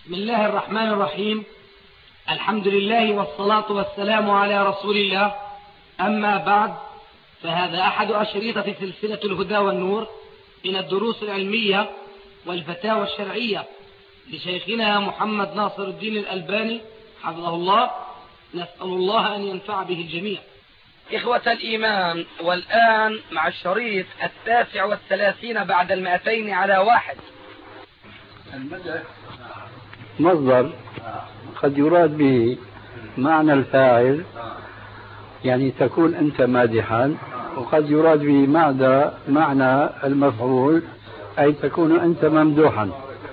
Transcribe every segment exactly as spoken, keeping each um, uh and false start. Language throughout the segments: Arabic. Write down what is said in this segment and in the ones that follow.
بسم الله الرحمن الرحيم. الحمد لله والصلاة والسلام على رسول الله. أما بعد، فهذا أحد أشريطة سلسلة الهدى والنور من الدروس العلمية والفتاوى الشرعية لشيخنا محمد ناصر الدين الألباني حفظه الله. نسأل الله أن ينفع به الجميع. إخوة الإيمان، والآن مع الشريط التاسع والثلاثين بعد المئتين على واحد. المدح مصدر قد يراد به معنى الفاعل، يعني تكون أنت مادحا، وقد يراد به معنى معنى المفعول، أي تكون أنت ممدوحا.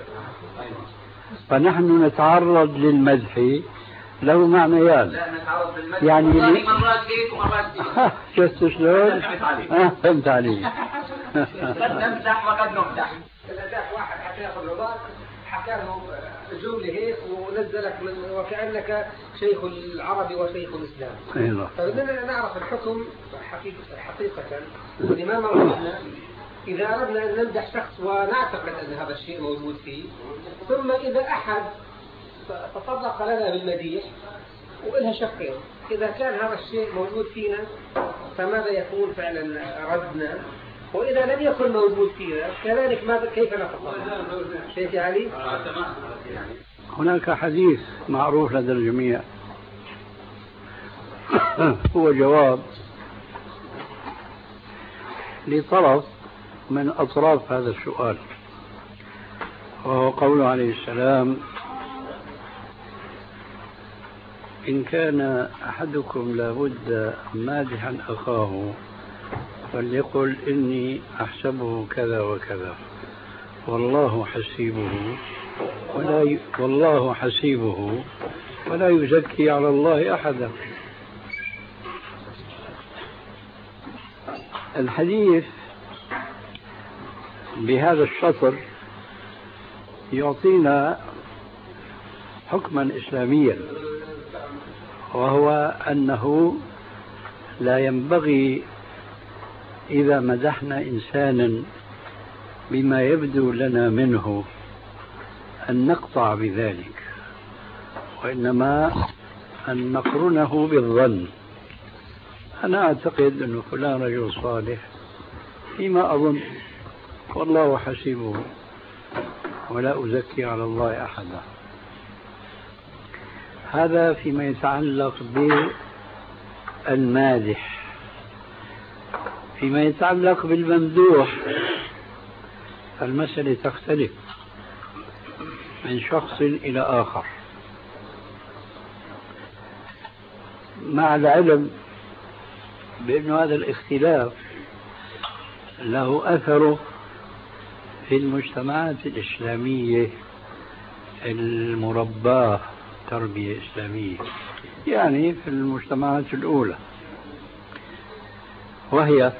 فنحن نتعرض للمدح له معنيان، يعني لي... شفت شلون؟ فهمت علي. قد نمزح وقد نمدح. واحد حكى له حكى له جملة هيك ونزلك من وكأنك شيخ العرب وشيخ الإسلام. أيوة. فبدنا نعرف الحكم حقيقة حقيقة ولماذا رأينا إذا أردنا أن نمدح شخص ونعتقد أن هذا الشيء موجود فيه، ثم إذا أحد تطرق لنا بالمديح وإلها شقين، إذا كان هذا الشيء موجود فينا فماذا يكون فعلا ردنا، وإذا لم يكن موجود فينا كذلك ماذا كيف نتصرف؟ شيخ علي؟ هناك حديث معروف لدى الجميع هو جواب لطرف من أطراف هذا السؤال، وهو قوله عليه السلام: إن كان أحدكم لابد مادحا أخاه فليقل إني أحسبه كذا وكذا والله حسيبه ولا ي... والله حسيبه ولا يزكي على الله أحدا. الحديث بهذا الشطر يعطينا حكما إسلاميا، وهو أنه لا ينبغي إذا مدحنا إنسانا بما يبدو لنا منه أن نقطع بذلك، وإنما أن نقرنه بالظن. أنا أعتقد أن فلان رجل صالح فيما أظن، والله حسيبه ولا أزكي على الله أحدا. هذا فيما يتعلق بالمادح. فيما يتعلق بالممدوح المسألة تختلف من شخص إلى آخر، مع العلم بأن هذا الاختلاف له أثره في المجتمعات الإسلامية المرباة تربية إسلامية، يعني في المجتمعات الأولى، وهي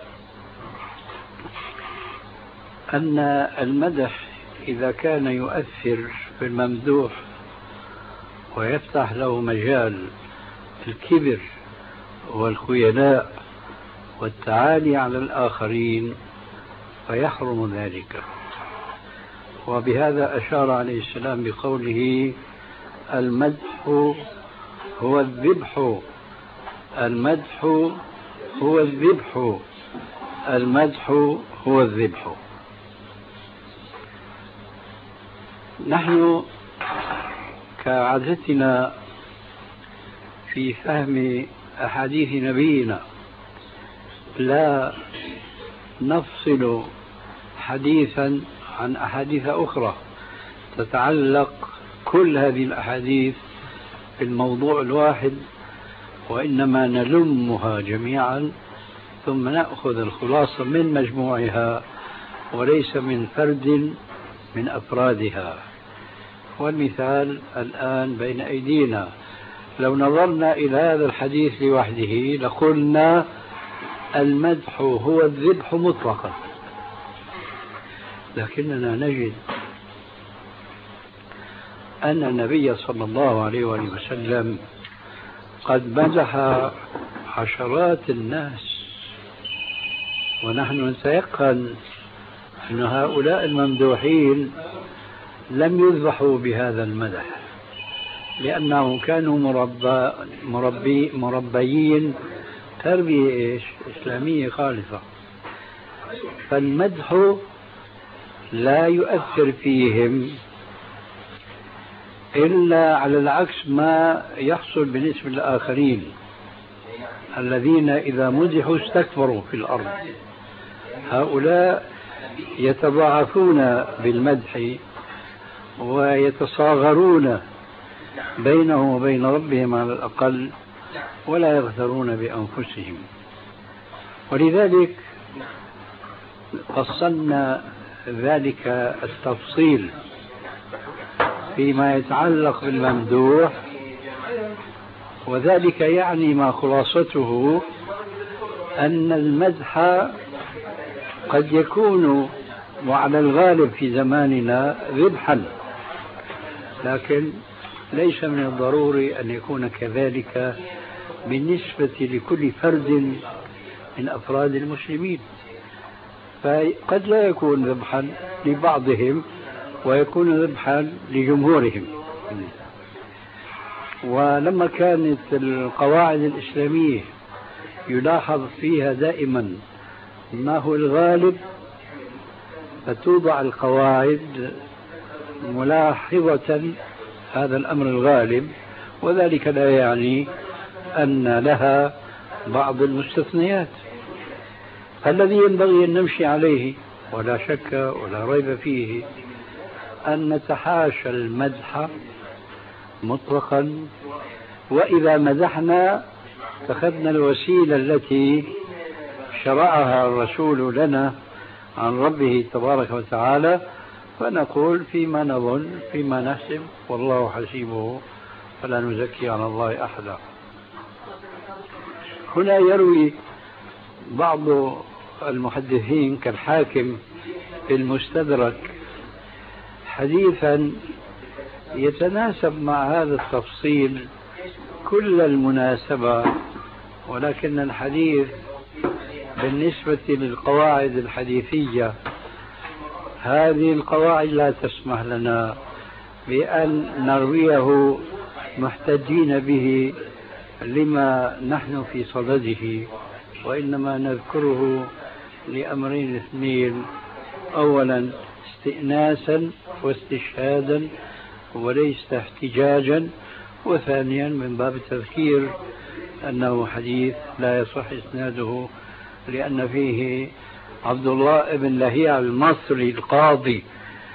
أن المدح إذا كان يؤثر في الممدوح ويفتح له مجال الكبر والخيلاء والتعالي على الآخرين فيحرم ذلك. وبهذا أشار عليه السلام بقوله: المدح هو الذبح، المدح هو الذبح، المدح هو الذبح. نحن كعادتنا في فهم أحاديث نبينا لا نفصل حديثا عن أحاديث أخرى تتعلق كل هذه الأحاديث في الموضوع الواحد، وإنما نلمها جميعا ثم نأخذ الخلاصة من مجموعها وليس من فرد من أفرادها. والمثال الآن بين أيدينا، لو نظرنا إلى هذا الحديث لوحده لقلنا المدح هو الذبح مطلقا، لكننا نجد أن النبي صلى الله عليه وسلم قد مدح عشرات الناس، ونحن نتيقن أن هؤلاء الممدوحين لم يذبحوا بهذا المدح، لأنهم كانوا مربى مربي مربيين تربية إيش؟ إسلامية خالصة. فالمدح لا يؤثر فيهم إلا على العكس ما يحصل بالنسبة للآخرين الذين إذا مدحوا استكبروا في الأرض. هؤلاء يتضاعفون بالمدح ويتصاغرون بينهم وبين ربهم على الأقل، ولا يغترون بأنفسهم. ولذلك فصلنا ذلك التفصيل فيما يتعلق بالممدوح، وذلك يعني ما خلاصته أن المدح قد يكون وعلى الغالب في زماننا ذبحا، لكن ليس من الضروري أن يكون كذلك بالنسبة لكل فرد من أفراد المسلمين. فقد لا يكون ذبحا لبعضهم ويكون ذبحا لجمهورهم. ولما كانت القواعد الإسلامية يلاحظ فيها دائما ما هو الغالب، فتوضع القواعد ملاحظة هذا الأمر الغالب، وذلك لا يعني أن لها بعض المستثنيات. الذي ينبغي أن نمشي عليه ولا شك ولا ريب فيه أن نتحاشى المدح مطلقا، وإذا مدحنا اتخذنا الوسيلة التي شرعها الرسول لنا عن ربه تبارك وتعالى، فنقول فيما نظن فيما نحسب والله حسيبه فلا نزكي على الله أحدا. هنا يروي بعض المحدثين كالحاكم في المستدرك حديثا يتناسب مع هذا التفصيل كل المناسبة، ولكن الحديث بالنسبة للقواعد الحديثية هذه القواعد لا تسمح لنا بأن نرويه محتجين به لما نحن في صدده، وإنما نذكره لأمرين اثنين: أولا استئناسا واستشهادا وليس احتجاجا، وثانيا من باب التذكير أنه حديث لا يصح إسناده لأن فيه عبد الله بن لهيعة المصري القاضي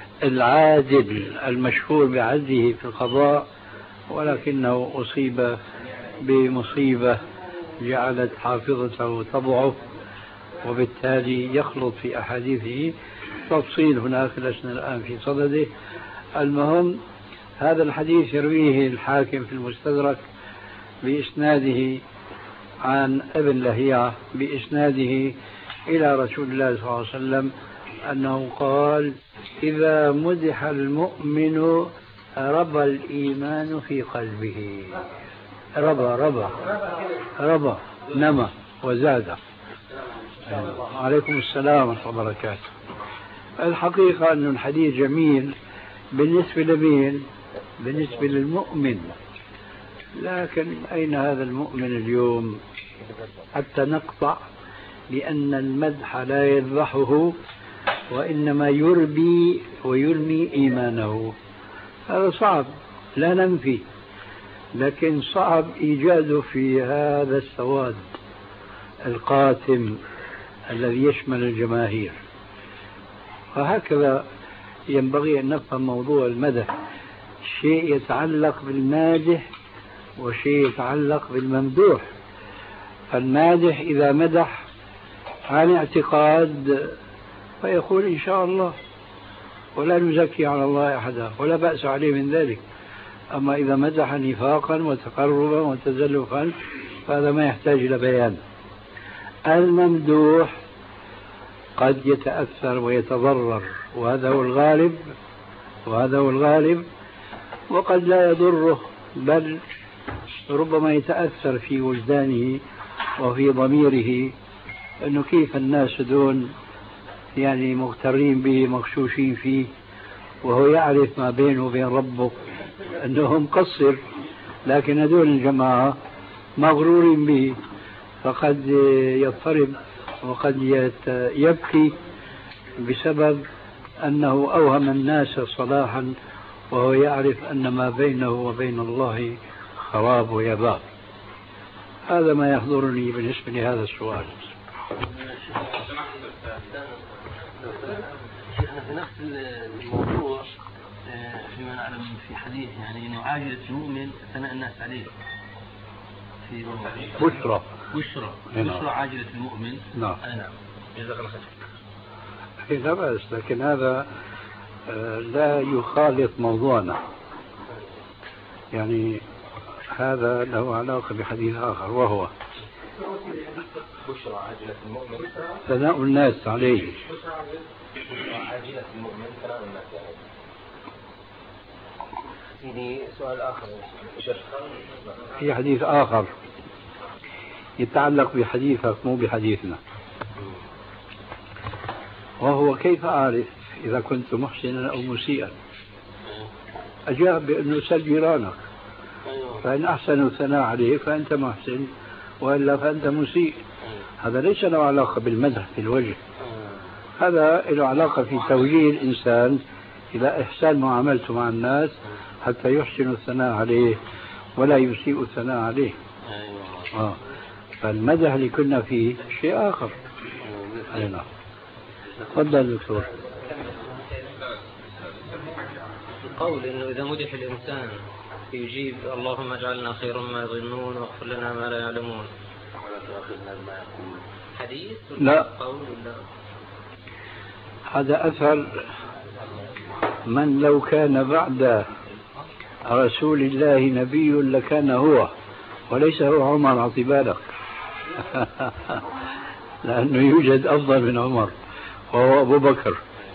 العادل المشهور بعدله في القضاء، ولكنه أصيب بمصيبة جعلت حافظته تضعف، وبالتالي يخلط في أحاديثه. تفصيل هناك لسنا الآن في صدده. المهم هذا الحديث يرويه الحاكم في المستدرك بإسناده عن ابن لهيعة بإسناده إلى رسول الله صلى الله عليه وسلم أنه قال: إذا مدح المؤمن ربى الإيمان في قلبه. ربى ربى ربى نمى وزاد. عليكم السلام ورحمة الله وبركاته. الحقيقة أن الحديث جميل بالنسبة لمين؟ بالنسبة للمؤمن، لكن أين هذا المؤمن اليوم حتى نقطع؟ لأن المدح لا يذبحه وإنما يربي ويرمي إيمانه. هذا صعب لا ننفي، لكن صعب إيجاده في هذا السواد القاتم الذي يشمل الجماهير. وهكذا ينبغي أن نفهم موضوع المدح: شيء يتعلق بالمادح وشيء يتعلق بالممدوح. فالمادح إذا مدح عن اعتقاد فيقول إن شاء الله ولا نزكي على الله أحدا ولا بأس عليه من ذلك. أما إذا مدح نفاقا وتقربا وتزلفا فهذا ما يحتاج إلى بيان. الممدوح قد يتأثر ويتضرر، وهذا هو الغالب وهذا هو الغالب وقد لا يضره، بل ربما يتأثر في وجدانه وفي ضميره أنه كيف الناس دون يعني مغترين به مغشوشين فيه وهو يعرف ما بينه وبين ربه أنه مقصر، لكن هذول الجماعة مغرورين به، فقد يضطرب وقد يبكي بسبب أنه أوهم الناس صلاحا وهو يعرف أن ما بينه وبين الله خراب ويباب. هذا ما يحضرني بالنسبة لهذا السؤال. شيخنا في نفس الموضوع فيما نعلم في حديث يعني انه عاجلة المؤمن ثناء الناس عليه في بشرى بشرى بشرى عاجلة المؤمن. نعم نعم جزاك الله خير. لا بأس، لكن هذا لا يخالط موضوعنا، يعني هذا له علاقة بحديث آخر وهو بشرى عاجلة المؤمن ثناء الناس عليه. بشرى عاجلة المؤمن ثناء الناس عليه. سيدي سؤال آخر في حديث آخر يتعلق بحديثك مو بحديثنا، وهو كيف أعرف إذا كنت محسنا أو مسيئا؟ أجاب بأنه سل جيرانك، فإن أحسنوا الثناء عليه فأنت محسن، وإلا فأنت مسيء. هذا ليس له علاقة بالمدح في الوجه، هذا له علاقة في توجيه الإنسان إلى إحسان معاملته مع الناس حتى يحسن الثناء عليه ولا يسيء الثناء عليه. آه. فالمدح اللي كنا فيه شيء آخر. أينا تفضل دكتور. القول إنه إذا مدح الإنسان يجيب اللهم اجعلنا خيرا ما يظنون واغفر لنا ما لا يعلمون، حديث لا قول ولا؟ هذا أثر من لو كان بعد رسول الله نبي لكان هو، وليس هو عمر. أعطي بالك لأنه يوجد أفضل من عمر وهو أبو بكر.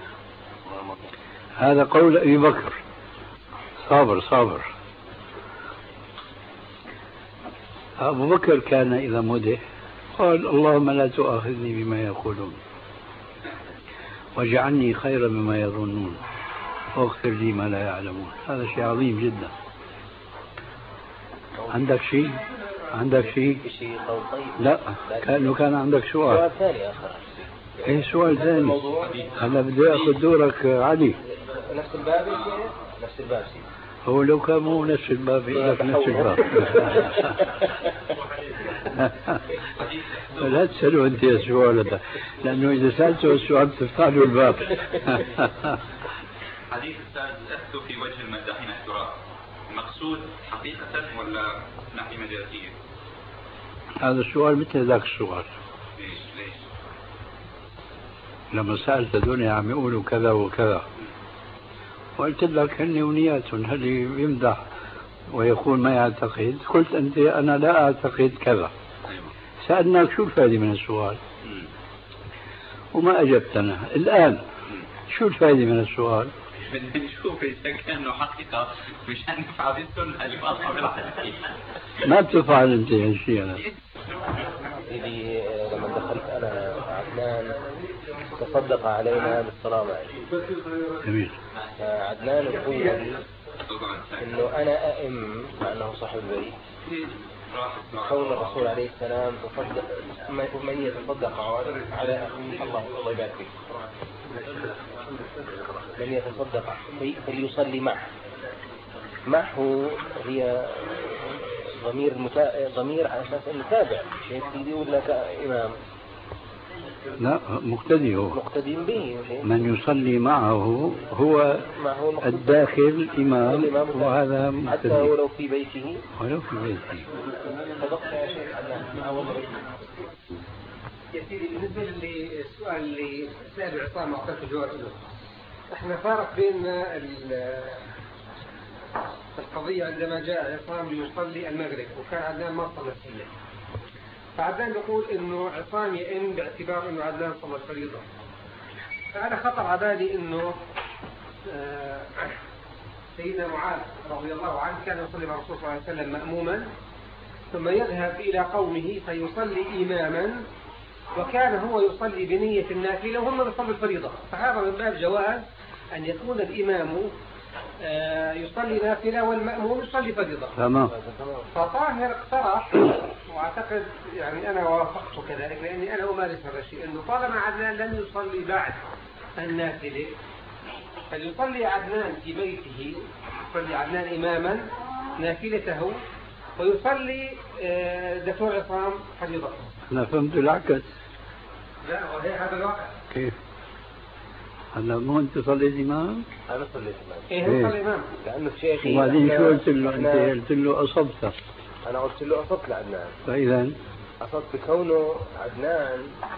هذا قول أبي بكر. صابر صابر. أبو بكر كان إذا مدح قال اللهم لا تؤاخذني بما يقولون واجعلني خيرا مما يظنون واغفر لي ما لا يعلمون. هذا شيء عظيم جدا. عندك شيء؟ عندك شيء؟ لا، كأنه كان عندك سؤال. سؤال ثاني آخر. ايه سؤال ثاني؟ هلا بدي اخذ دورك علي. نفس الباب نفس الباب سيدي. هو لو كان مو نفس الباب لك نفس الباب. لا تسألوا أنت السؤال هذا، لأنه إذا سألته السؤال تفتح له الباب. حديث السادس لست في وجه المداحين التراب، مقصود حقيقة ولا ناحية مجازية؟ هذا السؤال مثل ذاك السؤال. ليش ليش؟ لما سألت الدنيا عم يقولوا كذا وكذا، وقلت لك هن ونيات، هل يمدح ويقول ما يعتقد؟ قلت أنت أنا لا أعتقد كذا. سألناك شو الفائدة من السؤال وما أجبتنا. الآن شو الفائدة من السؤال؟ بدنا نشوف إذا كان حقيقة مشان نفعل السنة اللي واضحة بالحديث. ما بتفعل أنت هالشيء أنا. سيدي لما دخلت أنا عدنان تصدق علينا بالصلاة معي. جميل. عدنان يقول إنه أنا أئم مع أنه صاحب البيت كون الرسول عليه السلام تصدق من يتصدق على الله الله يبارك فيك من يتصدق فليصلي معه. معه هي ضمير المتا... ضمير على أساس إنه تابع شيء يقول لك إمام. لا مقتدي هو مقتدي به. من يصلي معه هو الداخل إمام، وهذا مقتدي حتى ولو في بيته ولو في بيته. يا سيدي بالنسبة للسؤال اللي سأله عصام معطيك الجواب له، احنا فارق بين القضية عندما جاء عصام ليصلي المغرب وكان عدنان ما صلى فيه، فعدنان يقول انه عصام يئن باعتبار انه عدنان صلى الفريضة. فأنا خطر على بالي انه سيدنا معاذ رضي الله عنه كان يصلي مع الرسول صلى الله عليه وسلم مأموما ثم يذهب إلى قومه فيصلي إماما، وكان هو يصلي بنية النافلة وهم يصلي الفريضة. فهذا من باب جواز أن يكون الإمام يصلي نافلة والمأموم يصلي فريضة. تمام. فطاهر اقترح واعتقد يعني انا وافقت كذلك لاني انا امارس هذا الشيء انه طالما عدنان لم يصلي بعد النافله فليصلي عدنان في بيته، يصلي عدنان اماما نافلته ويصلي دكتور عصام فريضته. انا فهمت العكس. لا وهي هذا الواقع. كيف؟ هلا مو انت صليت امام؟ انا صليت امام. ايه هو صلي امام لانه شيخي. وبعدين شو قلت له؟ انت قلت له اصبت. انا قلت له اصبت لعدنان. فاذا اصبت بكونه عدنان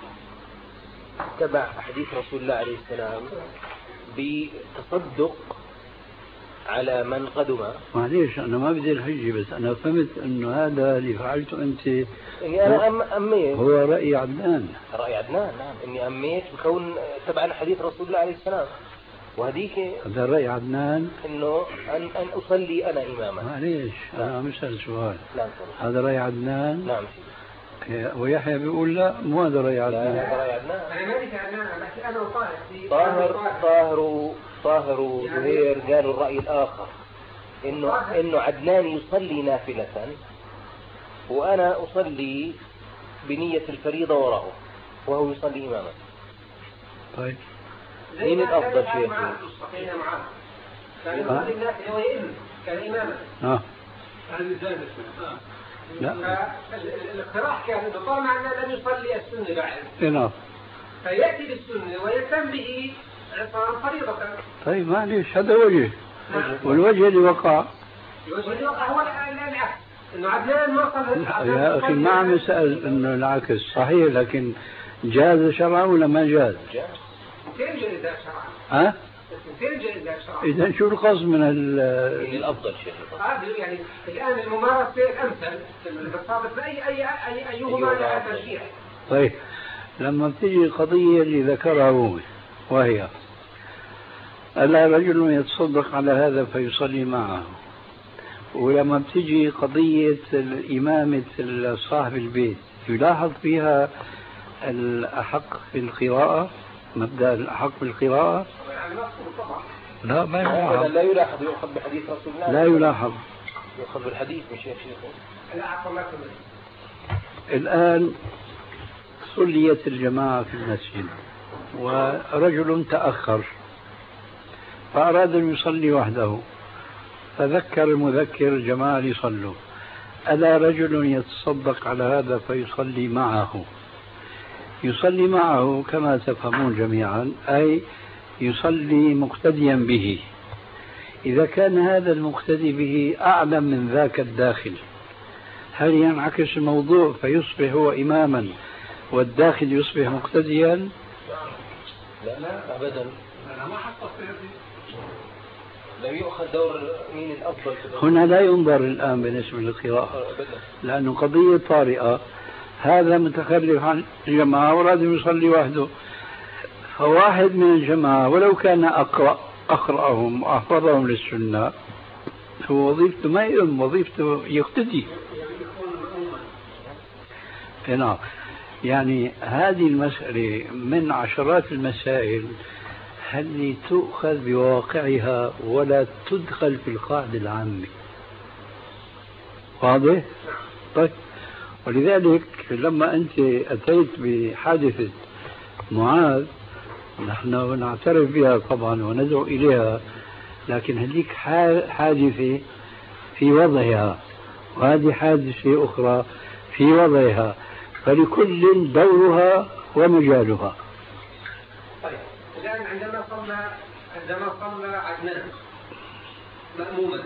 تبع حديث رسول الله عليه السلام بتصدق على من قدم. معليش انا ما بدي الحجه، بس انا فهمت انه هذا اللي فعلته انت اني انا أم اميت. هو راي عدنان. راي عدنان نعم، اني اميت بكون تبع حديث رسول الله عليه السلام، وهذيك هذا راي عدنان انه ان ان اصلي انا اماما. معليش انا عم اسال سؤال. نعم هذا راي عدنان. نعم. ويحيى بيقول لا مو هذا راي عدنان. هذا راي عدنان. انا مالي في عدنان بس انا وطاهر طاهر طاهر طاهر وزهير قالوا الراي الاخر انه انه عدنان يصلي نافله وانا اصلي بنيه الفريضه وراءه وهو يصلي اماما. طيب مين الافضل شيخ؟ كان يصلي النافله ويئم كان اماما. اه لا الاقتراح كان انه طالما لم يصلي السنه بعد نعم فياتي بالسنه ويتم به عصام فريضه. طيب معليش هذا وجه. والوجه اللي وقع الوجه اللي وقع هو العكس انه عدنان ما صلى. يا اخي ما عم يسال انه العكس صحيح، لكن جاز شرعا ولا ما جاز؟ جاز. كيف جاز شرعا؟ ها؟ كيف جاز شرعا؟ اذا شو القصد من ال الافضل شيء؟ يعني الان الممارسه الامثل بالضبط باي اي اي ايهما لا ترجيح. طيب لما بتيجي قضيه اللي ذكرها هو وهي ألا رجل يتصدق على هذا فيصلي معه، ولما بتيجي قضية إمامة صاحب البيت يلاحظ فيها الأحق في القراءة، مبدأ الأحق في القراءة؟ لا ما يلاحظ. لا يلاحظ، يؤخذ بحديث رسول الله. لا يلاحظ، يؤخذ بالحديث مش يا شيخ. الآن صليت الجماعة في المسجد ورجل تأخر فأراد أن يصلي وحده، فذكر المذكر الجماعة يصلوا، ألا رجل يتصدق على هذا فيصلي معه؟ يصلي معه كما تفهمون جميعا، أي يصلي مقتديا به. إذا كان هذا المقتدي به أعلم من ذاك الداخل، هل ينعكس الموضوع فيصبح هو إماما والداخل يصبح مقتديا؟ لا لا أبدا، لم يؤخذ دور مين الأفضل. هنا لا ينظر الآن بالنسبة للقراءة، لأنه قضية طارئة. هذا متخلف عن الجماعة وراد يصلي وحده، فواحد من الجماعة ولو كان أقرأ أقرأهم وأحفظهم للسنة هو وظيفته ما يؤم، وظيفته يقتدي. نعم، يعني هذه المسألة من عشرات المسائل هل تؤخذ بواقعها ولا تدخل في القاعدة العامة. واضح؟ طيب، ولذلك لما أنت أتيت بحادثة معاذ نحن نعترف بها طبعا وندعو إليها، لكن هذيك حادثة في وضعها وهذه حادثة أخرى في وضعها، فلكل دورها ومجالها. طيب الآن عندما صلى عندما صلى عدنان مأموما،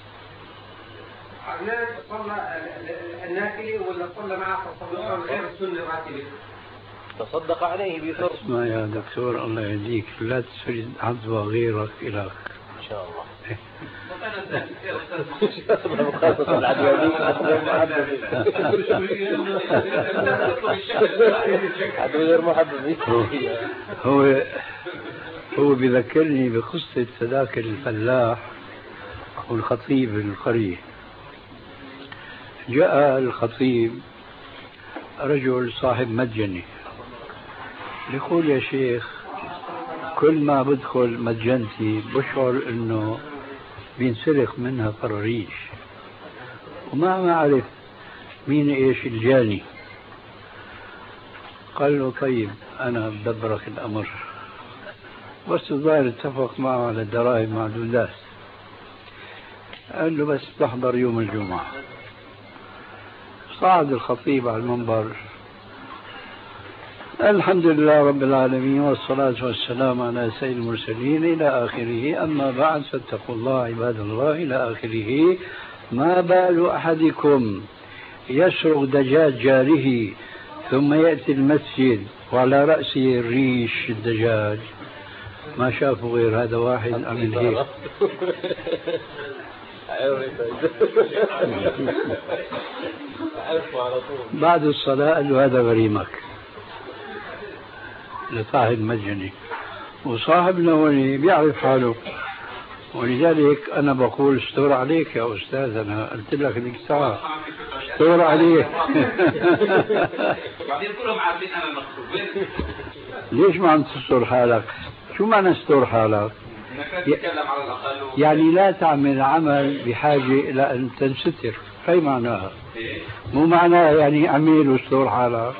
عدنان صلى النافلة ولا صلى معه صلى غير السنة الراتبة؟ تصدق عليه بفرض. اسمع يا دكتور الله يهديك، لا تسرد عدوى غيرك إلىك إن شاء الله. هو هو بذكرني بقصة ذاك الفلاح والخطيب القرية. جاء الخطيب رجل صاحب مدجنة يقول يا شيخ كل ما بدخل متجنتي بشعر انه بينسلخ منها فراريش، وما ما أعرف مين إيش الجاني. قال له طيب أنا بدبرك الأمر، بس الظاهر اتفق معه على الدراهم معدودات. قال له بس تحضر يوم الجمعة. صعد الخطيب على المنبر: الحمد لله رب العالمين والصلاة والسلام على سيد المرسلين إلى آخره، أما بعد فاتقوا الله عباد الله إلى آخره. ما بال أحدكم يسرق دجاج جاره ثم يأتي المسجد وعلى رأسه الريش الدجاج؟ ما شافوا غير هذا واحد عمل هيك. بعد الصلاة قال له هذا غريمك لصاحب مجني، وصاحبنا ولي بيعرف حاله، ولذلك أنا بقول استور عليك يا أستاذ. أنا قلت لك هذيك الساعة استور عليك. بعدين كلهم عارفين أنا المقصود. ليش ما عم تستور حالك؟ شو معنى استور حالك؟ يعني لا تعمل عمل بحاجة إلى أن تنستر، أي معناها؟ مو معناها يعني أعمل واستور حالك.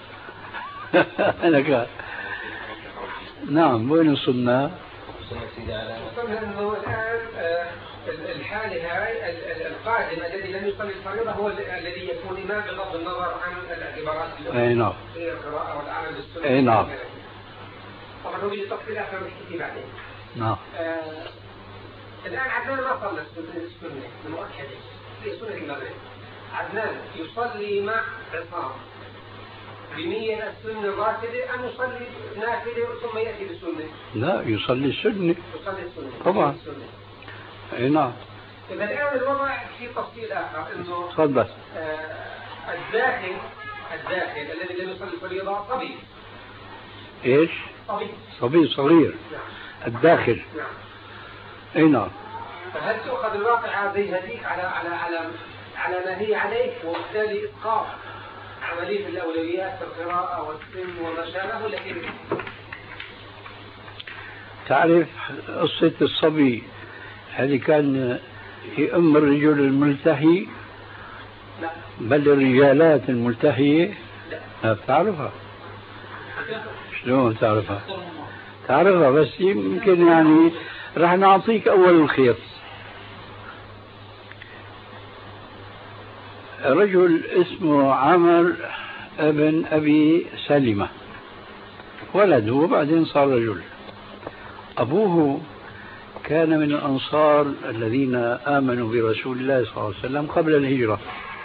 أنا نعم. وين وصلنا؟ وصلنا انه الان الحالة هاي القادم الذي لم يصلي الفريضة هو الذي يكون امام بغض النظر عن الاعتبارات اي نعم في القراءة والعمل بالسنة. اي نعم. طبعا هو بيجي تفصيل اخر نحكي بعدين. نعم. آه الان عدنان ما صلى السنة المؤكدة في سنة المغرب. عدنان يصلي مع عصام بنية السنة الراتبة أم يصلي نافلة ثم يأتي بالسنة؟ لا، يصلي السنة. يصلي السنة طبعا. اي نعم. إذا الآن الوضع في تفصيل آخر إنه تفضل. آه الداخل الداخل الذي لم يصلي الفريضة صبي. ايش؟ صبي. صبي صغير. نعم. الداخل. نعم. اي نعم. فهل تؤخذ الواقعة زي هذيك على على على على ما هي عليه وبالتالي إسقاط عملية الأولويات في القراءة والسن وما شابه؟ لكن تعرف قصة الصبي هذه كان هي أم الرجل الملتحي؟ لا. بل الرجالات الملتحية؟ لا. بتعرفها؟ شلون تعرفها؟ تعرفها بس يمكن يعني راح نعطيك أول الخيط. رجل اسمه عمر ابن أبي سلمة، ولده وبعدين صار رجل. أبوه كان من الأنصار الذين آمنوا برسول الله صلى الله عليه وسلم قبل الهجرة،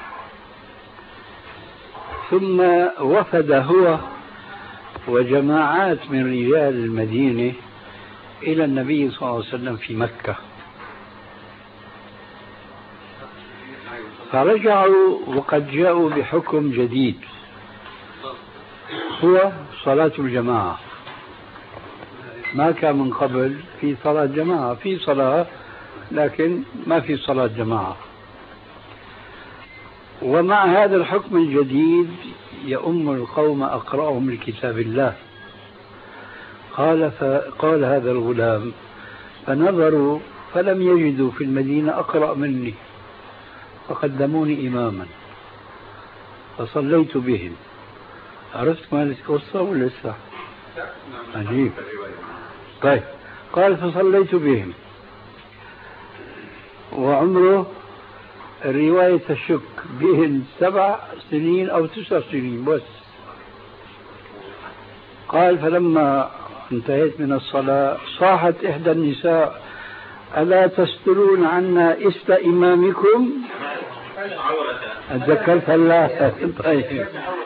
ثم وفد هو وجماعات من رجال المدينة إلى النبي صلى الله عليه وسلم في مكة، فرجعوا وقد جاءوا بحكم جديد هو صلاة الجماعة. ما كان من قبل في صلاة جماعة، في صلاة لكن ما في صلاة جماعة. ومع هذا الحكم الجديد يؤم القوم أقرأهم لكتاب الله. قال فقال هذا الغلام فنظروا فلم يجدوا في المدينة أقرأ مني فقدموني إماما فصليت بهم. عرفت ما القصة ولا لسه؟ عجيب. طيب قال فصليت بهم وعمره الرواية تشك بهم سبع سنين أو تسع سنين بس. قال فلما انتهيت من الصلاة صاحت إحدى النساء ألا تسترون عنا إست إمامكم؟ أتذكرت الله. طيب.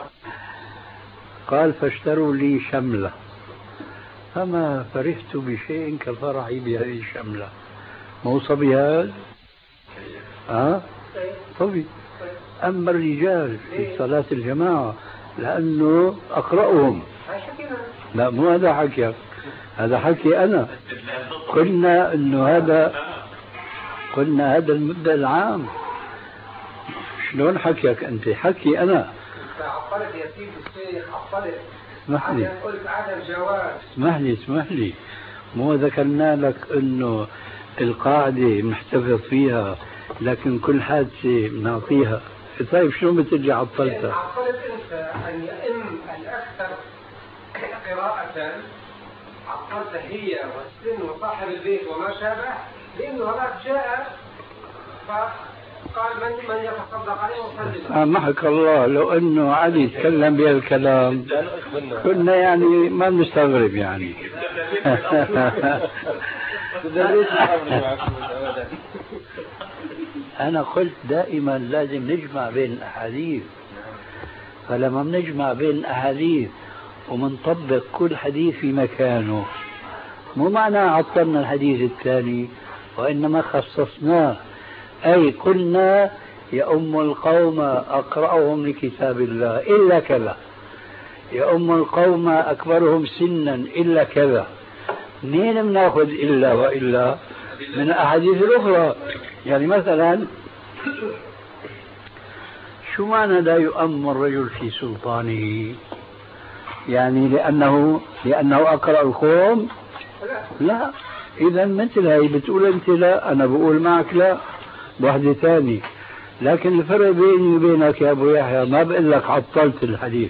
قال فاشتروا لي شملة فما فرحت بشيء كفرحي بهذه الشملة. مو صبي هذا؟ ها؟ صبي. أما الرجال في صلاة الجماعة لأنه أقرأهم. لا مو هذا حكي، هذا حكي أنا. قلنا إنه هذا قلنا هذا المبدأ العام. شلون حكيك أنت؟ حكي أنا. عطلت يا سيدي الشيخ، عطلت. اسمح لي. قلت عدم جواز. اسمح لي اسمح لي مو ذكرنا لك انه القاعدة بنحتفظ فيها لكن كل حادثة بنعطيها. طيب شو بترجع عطلتها؟ عطلت انت ان يئم الاكثر قراءة، عطلت هي والسن وصاحب البيت وما شابه، لانه هذاك جاء فقال من من يتصدق عليه وصلي. سامحك الله لو انه علي يتكلم بهالكلام كنا يعني ما بنستغرب يعني. أنا قلت دائما لازم نجمع بين الأحاديث، فلما بنجمع بين الأحاديث ومنطبق كل حديث في مكانه مو معنى عطلنا الحديث الثاني، وإنما خصصناه، أي قلنا يؤم القوم أقرأهم لكتاب الله إلا كذا، يؤم القوم أكبرهم سنا إلا كذا. منين بناخذ إلا وإلا؟ من الأحاديث الأخرى. يعني مثلا شو معنى لا يؤم الرجل في سلطانه؟ يعني لأنه لأنه أقرأ القوم؟ لا. إذا مثل هاي بتقول أنت لا، أنا بقول معك لا، واحدة ثانية. لكن الفرق بيني وبينك يا أبو يحيى ما بقول لك عطلت الحديث،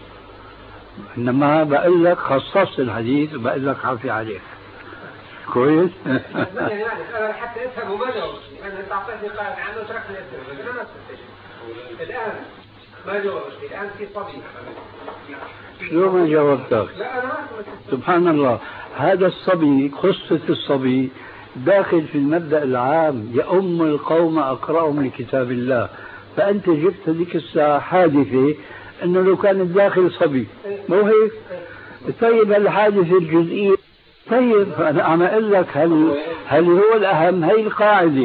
إنما بقول لك خصصت الحديث وبقول لك عافي عليك. كويس؟ أنا حتى أفهم وما جاوبتني، أنا تعطيتني قاعدة عنه وتركني أسأل، أنا ما استفدت. الآن ما جاوبتني، الآن في صبي. شو ما جاوبتك؟ لا أنا ما سبحان الله، هذا الصبي قصة الصبي داخل في المبدأ العام يؤم القوم أقرأهم لكتاب الله، فأنت جبت هذيك الساعة حادثة أنه لو كان داخل صبي مو هيك؟ طيب الحادثة الجزئية، طيب أنا عم أقول لك هل هل هو الأهم؟ هي القاعدة.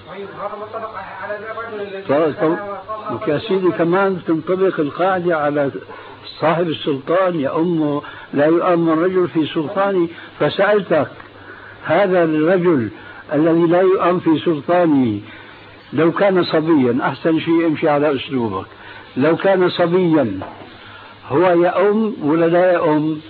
طيب طيب يا سيدي كمان تنطبق القاعدة على صاحب السلطان، يؤم لا يؤم الرجل في سلطانه. فسألتك هذا الرجل الذي لا يؤم في سلطانه لو كان صبيا، أحسن شيء امشي على أسلوبك، لو كان صبيا هو يؤم ولا لا يؤم؟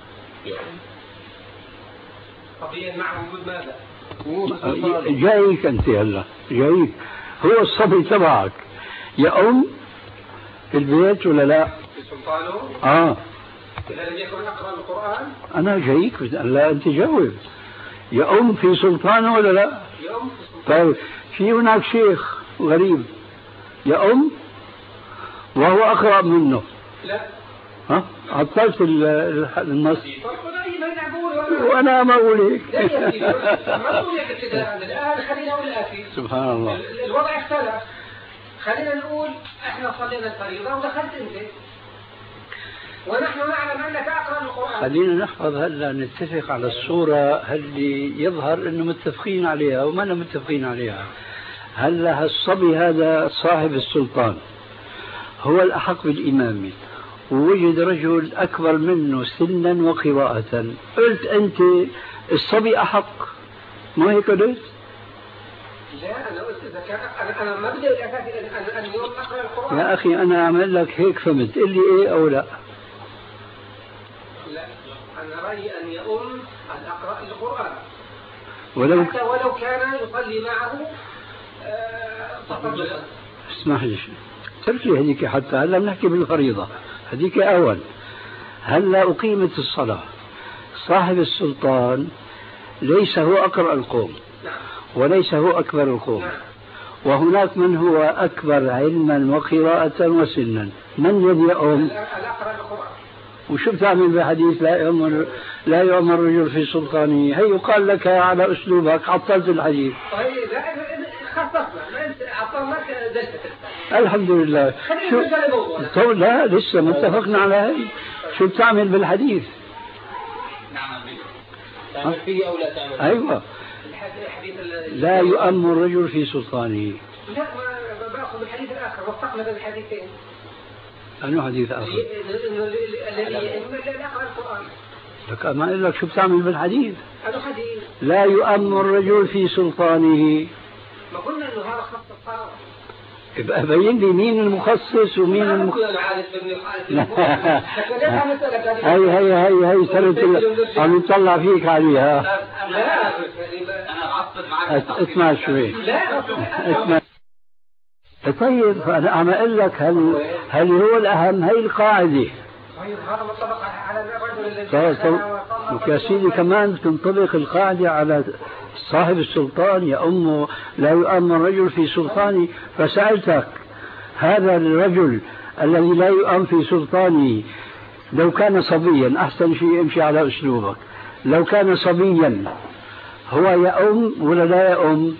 صبيا مع وجود ماذا؟ جايك أنت هلا جايك، هو الصبي تبعك يؤم في البيت ولا لا؟ في سلطانه؟ آه. إذا لم يكن أقرأ القرآن؟ أنا جايك لا أنت جاوب. يؤم في سلطانه ولا لا؟ يؤم في سلطانه. طيب في هناك شيخ غريب يؤم وهو أقرأ منه. لا. ها؟ عطلت النص. وأنا ما أقول هيك. ما أقول هيك ابتداء. الآن خلينا نقول الآتي. سبحان الله. الوضع اختلف. خلينا نقول إحنا صلينا الفريضة ودخلت أنت. ونحن نعلم أنك أقرأ القرآن. خلينا نحفظ هلا نتفق على الصورة اللي يظهر إنه متفقين عليها وما أنا متفقين عليها. هلا هالصبي هذا صاحب السلطان هو الأحق بالإمامة، ووجد رجل أكبر منه سنا وقراءة، قلت أنت الصبي أحق، مو هيك قلت؟ لا أنا قلت إذا كان أنا أنا ما بدي الأساسي أن أن يوم أقرأ القرآن. يا أخي أنا أعمل لك هيك فهمت، قل لي إيه أو لا؟ لا أنا رأيي أن يؤم أن أقرأ القرآن ولو حتى ولو كان يصلي معه تفضلا. اسمح لي ترك لي هذيك حتى هلا بنحكي بالفريضة، هذيك أول. هلا أقيمت الصلاة، صاحب السلطان ليس هو أقرأ القوم وليس هو أكبر القوم، وهناك من هو أكبر علما وقراءة وسنا، من الذي يؤم؟ وشو بتعمل بحديث لا يؤمر لا يؤمر الرجل في سلطانه؟ هي يقال لك على أسلوبك عطلت الحديث. طيب خصصنا عطلناك دلتك الحمد لله. شو لا لسه ما اتفقنا على هي. شو بتعمل بالحديث؟ تعمل فيه أو لا تعمل؟ أيوة. لا يؤم الرجل في سلطانه. لا ما باخذ الحديث الآخر، وفقنا بين الحديثين. أنه حديث آخر؟ الذي لا يقرأ القرآن. لك ما أقول لك شو بتعمل بالحديث؟ هذا حديث. لا يؤم الرجل في سلطانه. ما قلنا إنه هذا خط الصلاة. يبقى بين لي مين المخصص ومين المخ... هي هي هي هي سنة عم يطلع فيك عليها. لا انا بعصب معك. اسمع شوي. لا اسمع. طيب انا عم اقول لك هل هل هو الاهم؟ هي القاعده. طيب هذا مطلق على الرجل طيب الذي طيب يا سيدي كمان تنطبق القاعده على صاحب السلطان يؤم لا يؤم الرجل في سلطانه. فسألتك هذا الرجل الذي لا يؤم في سلطانه لو كان صبيا، أحسن شيء امشي على أسلوبك، لو كان صبيا هو يؤم ولا لا يؤم؟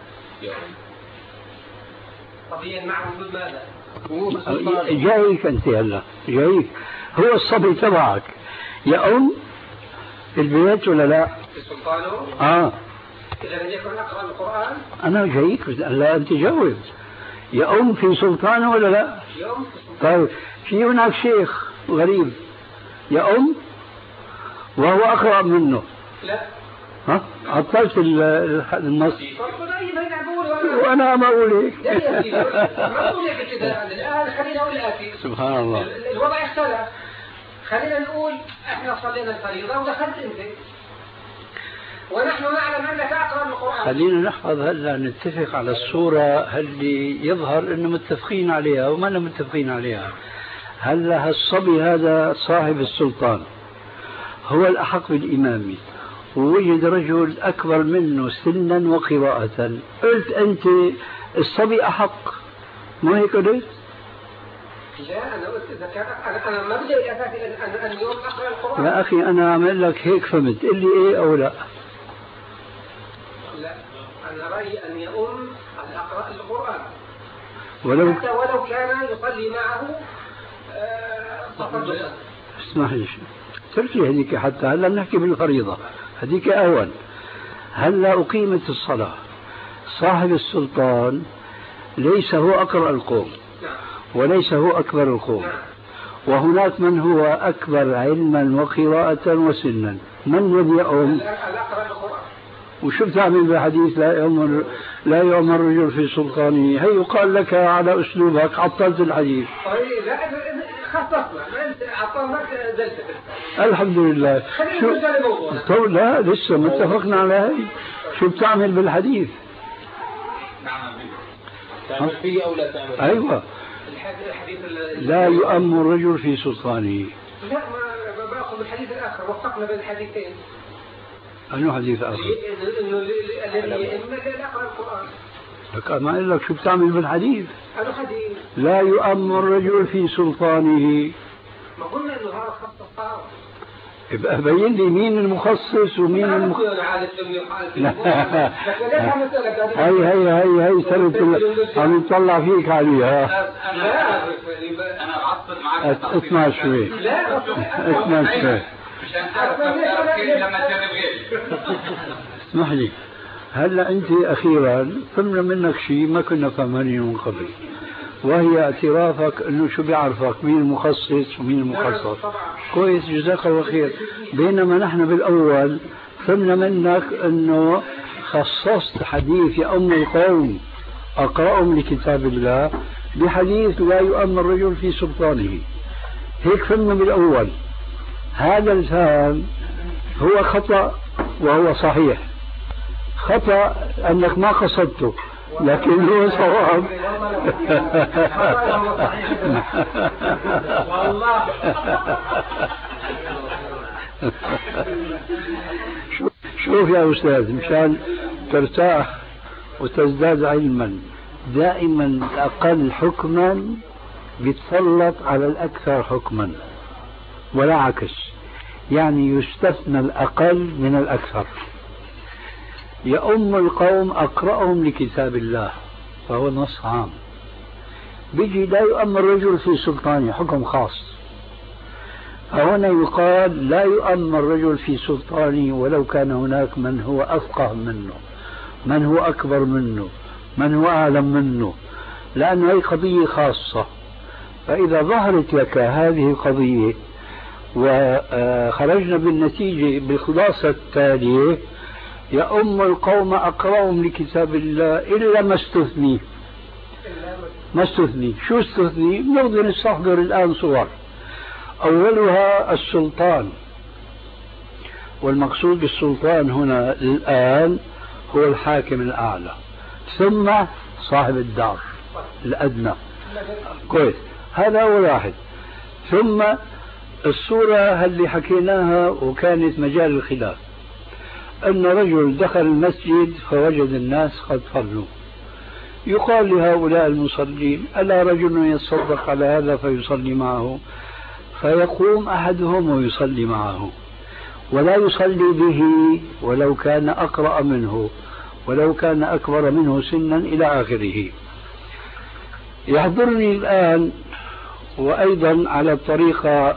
صبيا مع وجود ماذا؟ جايك أنت هلا جايك هو الصبي تبعك يؤم في البيت ولا لا؟ في سلطانه؟ آه إذا لم يكن أقرأ القرآن؟ أنا جايك لا أنت جاوب. يؤم في سلطانه ولا لا؟ يؤم في سلطانه. طيب في هناك شيخ غريب يؤم وهو أقرأ منه. لا. ها؟ عطلت النص. وأنا ما أقول هيك. ما أقول هيك كذا الآن خلينا نقول الآتي. سبحان الله. الوضع اختلف. خلينا نقول احنا صلينا الفريضة ودخلت انت ونحن نعلم انك اقرأ القرآن. خلينا نحفظ هلا نتفق على الصورة اللي يظهر انه متفقين عليها وما لم متفقين عليها. هلا هالصبي هذا صاحب السلطان هو الأحق بالإمامة ووجد رجل أكبر منه سنا وقراءة، قلت أنت الصبي أحق، مو هيك قلت؟ لا أنا قلت إذا كان أنا أنا ما بدي أساسي أن أن يوم أقرأ القرآن. يا أخي أنا أعمل لك هيك فهمت، قل لي إيه أو لا؟ لا أنا رأيي أن يؤم أن أقرأ القرآن ولو حتى ولو كان يصلي معه صفا. اسمح لي تركي هذيك حتى هلا نحكي بالفريضة هذيك أول. هلا أقيمت الصلاة صاحب السلطان ليس هو أقرأ القوم وليس هو أكبر القوم، وهناك من هو أكبر علما وقراءة وسنا، من الذي يؤم؟ وشو بتعمل بالحديث لا يؤمر لا يؤمر الرجل في سلطانه؟ هي يقال لك على أسلوبك عطلت الحديث. لا خصصنا عطلناك زلت. الحمد لله. شو لا لسه متفقنا على هي. شو بتعمل بالحديث؟ تعمل فيه أو لا تعمل فيه؟ أيوة. لا يؤم الرجل في سلطانه. لا ما باخذ الحديث الآخر وفقنا بين الحديثين. أنه حديث آخر؟ إنه الذي يؤم لا يقرأ القرآن. لك ما أقول لك شو بتعمل بالحديث؟ أنا حديث. لا يؤم الرجل في سلطانه. ما قلنا إنه هذا خط الطعام. يبقى بين لي مين المخصص ومين المخ... هي هي هي هي سنة عم يطلع فيك عليها. أنا بعصب معك. اسمع شوي. اسمع شوي. اسمح لي هلا أنت أخيرا فهمنا منك شيء ما كنا فهمانين من قبل، وهي اعترافك انه شو بيعرفك مين المخصص ومين المخصص. كويس جزاك الله خير. بينما نحن بالاول فهمنا منك انه خصصت حديث يؤم القوم اقرأهم لكتاب الله بحديث لا يؤم الرجل في سلطانه. هيك فهمنا بالاول. هذا الفهم هو خطأ وهو صحيح. خطأ انك ما قصدته لكن هو صواب. والله شوف يا أستاذ مشان ترتاح وتزداد علما، دائما الأقل حكما بيتسلط على الأكثر حكما ولا عكس، يعني يستثنى الأقل من الأكثر. يؤم القوم أقرأهم لكتاب الله فهو نص عام. بيجي لا يؤم الرجل في سلطانه حكم خاص، فهنا يقال لا يؤم الرجل في سلطانه ولو كان هناك من هو أفقه منه، من هو أكبر منه، من هو أعلم منه، لأن هذه قضية خاصة. فإذا ظهرت لك هذه القضية وخرجنا بالنتيجة بالخلاصة التالية يؤم القوم أقرأهم لكتاب الله إلا ما استثني. ما استثني. شو استثني؟ نقدر نستحضر الآن صور. أولها السلطان، والمقصود بالسلطان هنا الآن هو الحاكم الأعلى، ثم صاحب الدار الأدنى. كويس، هذا أول واحد. ثم الصورة اللي حكيناها وكانت مجال الخلاف، أن رجل دخل المسجد فوجد الناس قد صلوا، يقال لهؤلاء المصلين: ألا رجل يتصدق على هذا فيصلي معه؟ فيقوم أحدهم ويصلي معه، ولا يصلي به ولو كان أقرأ منه، ولو كان أكبر منه سنا، إلى آخره. يحضرني الآن، وأيضا على الطريقة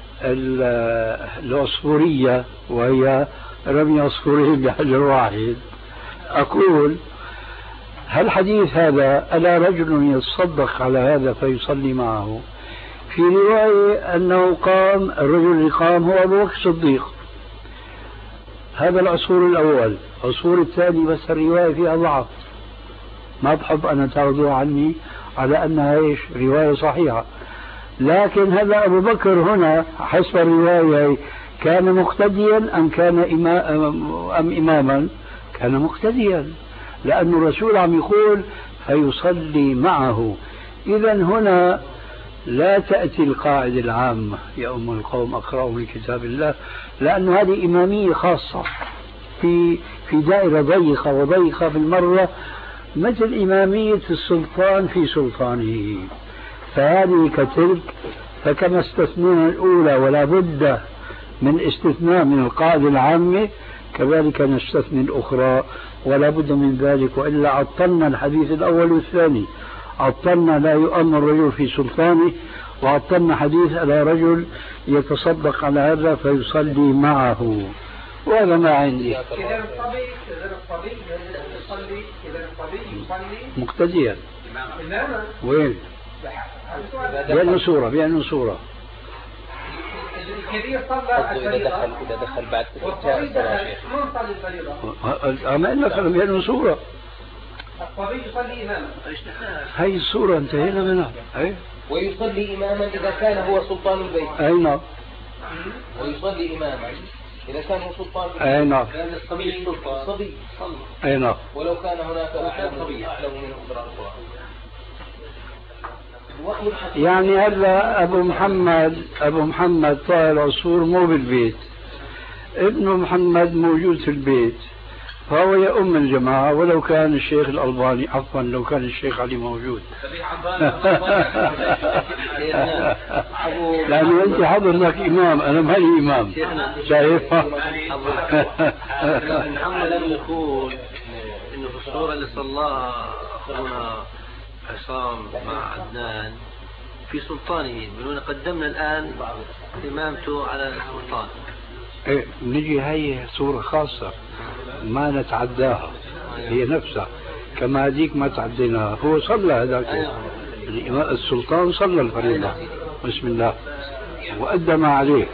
العصفورية، وهي رمي عصفورين بحجر واحد، أقول: هل حديث هذا ألا رجل يتصدق على هذا فيصلي معه، في رواية أنه قام الرجل اللي قام هو أبو بكر الصديق، هذا العصفور الأول. العصفور الثاني بس الرواية فيها ضعف، ما بحب أنا تاخذوها عني على أنها إيش رواية صحيحة، لكن هذا أبو بكر هنا حسب الرواية كان مقتديا أم كان إما أم إماما؟ كان مقتديا، لأن الرسول عم يقول فيصلي معه. إذا هنا لا تأتي القاعدة العامة يا أم القوم أقرأوا لكتاب الله، لأن هذه إمامية خاصة في في دائرة ضيقة وضيقة بالمرة، مثل إمامية السلطان في سلطانه، فهذه كتلك. فكما استثنينا الأولى ولا بد من استثناء من القاعدة العامة، كذلك نستثني الأخرى ولا بد من ذلك، وإلا عطلنا الحديث الأول والثاني. عطلنا لا يؤمن الرجل في سلطانه، وعطلنا حديث على رجل يتصدق على هذا فيصلي معه، وهذا ما عندي. إذا الصبي إذا الصبي يصلي إذا الصبي يصلي مقتديا. إماما. وين؟ بأنه صورة بأنه صورة. الكبير صلى الفريضة إذا دخل بعد والصبي دخل من صلي الفريضة. أما إنك بأنه صورة. الصبي يصلي إماما. هاي الصورة انتهينا منها. أي. ويصلي إماما إذا كان هو سلطان البيت. أي نعم. ويصلي إماما إذا كان هو سلطان البيت. أي نعم. لأن الصبي سلطان. الصبي صلى. أي نعم. ولو كان هناك أعلم أعلم منه قراءة القرآن. يعني هلا أبو محمد أبو محمد طاهر العصفور مو بالبيت، ابنه محمد موجود في البيت، فهو يؤم الجماعة ولو كان الشيخ الألباني، عفوا لو كان الشيخ علي موجود. لأنه أنت حضرتك إمام، أنا مالي إمام، شايف؟ محمد لم يقول إنه في الصورة اللي صلاها أخونا عصام مع عدنان في سلطانه، بنقول قدمنا الآن إمامته على السلطان. إيه، نجي هي صورة خاصة ما نتعداها، هي نفسها كما هذيك ما تعديناها. هو صلى هذاك السلطان، صلى الفريضة بسم الله وأدى ما عليه.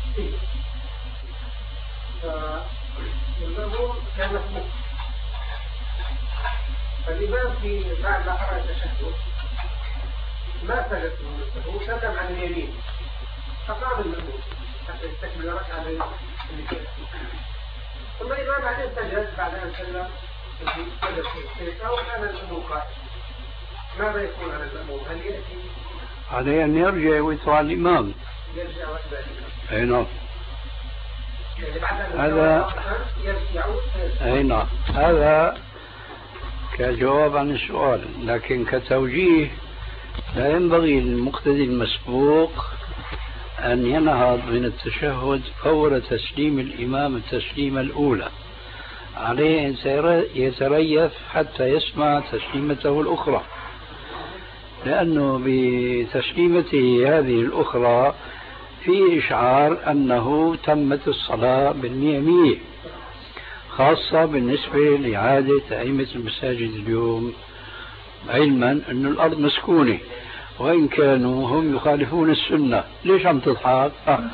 فالإمام في بعد ما قرأ التشهد ما سجد، هو سلم عن اليمين فقام المأموم حتى يستكمل ركعة اللي فيها. ثم الإمام بعدين سجد بعد أن سلم سجد في السجدة وكان المأموم قائم. ماذا يكون على المأموم؟ هل يأتي؟ عليه أن يرجع ويتبع الإمام. يرجع ويتبع الإمام. أي نعم. يعني بعد أن هذا يعود. أي نعم. هذا كجواب عن السؤال، لكن كتوجيه لا ينبغي للمقتدي المسبوق أن ينهض من التشهد فور تسليم الإمام التسليمة الأولى، عليه أن يتريث حتى يسمع تسليمته الأخرى، لأنه بتسليمته هذه الأخرى في إشعار أنه تمت الصلاة بالمئة مئة، خاصة بالنسبة لعادة أئمة المساجد اليوم، علما أن الأرض مسكونة وإن كانوا هم يخالفون السنة. ليش عم تضحك؟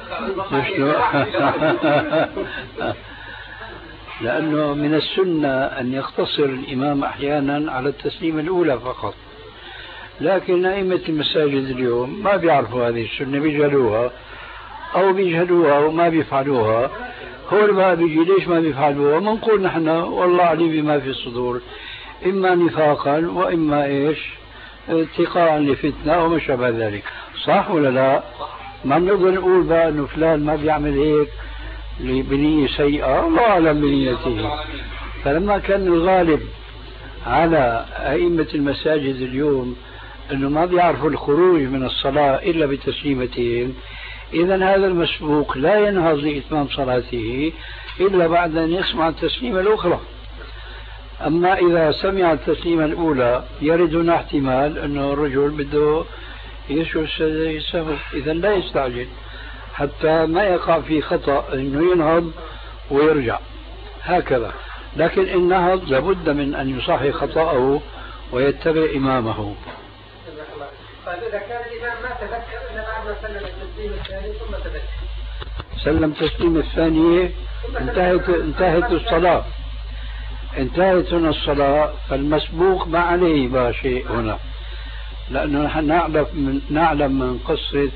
لأنه من السنة أن يقتصر الإمام أحيانا على التسليم الأولى فقط، لكن أئمة المساجد اليوم ما بيعرفوا هذه السنة، بيجهلوها أو بيجهلوها وما بيفعلوها. هو بقى بيجي ليش ما بيفعلوها؟ منقول نحن والله عليم بما في الصدور، إما نفاقا وإما إيش اتقاء لفتنة وما شابه ذلك. صح ولا لا؟ ما نقدر نقول بقى إنه فلان ما بيعمل هيك بنية سيئة، الله أعلم بنيته. فلما كان الغالب على أئمة المساجد اليوم أنه ما بيعرفوا الخروج من الصلاة إلا بتسليمتين، إذن هذا المسبوق لا ينهض لإتمام صلاته إلا بعد أن يسمع التسليمة الأخرى. أما إذا سمع التسليمة الأولى يرد هنا احتمال أنه الرجل بده يسجد سهو، إذن لا يستعجل حتى ما يقع في خطأ أنه ينهض ويرجع هكذا. لكن إن نهض لابد من أن يصحح خطأه ويتبع إمامه. طيب إذا كان الإمام ما تذكر إلا بعد ما سلم التسليم الثاني ثم تذكر، سلم التسليم الثانية انتهت انتهت الصلاة، انتهت هنا الصلاة، فالمسبوق ما عليه بقى شيء هنا، لأنه نحن نعلم من نعلم من قصة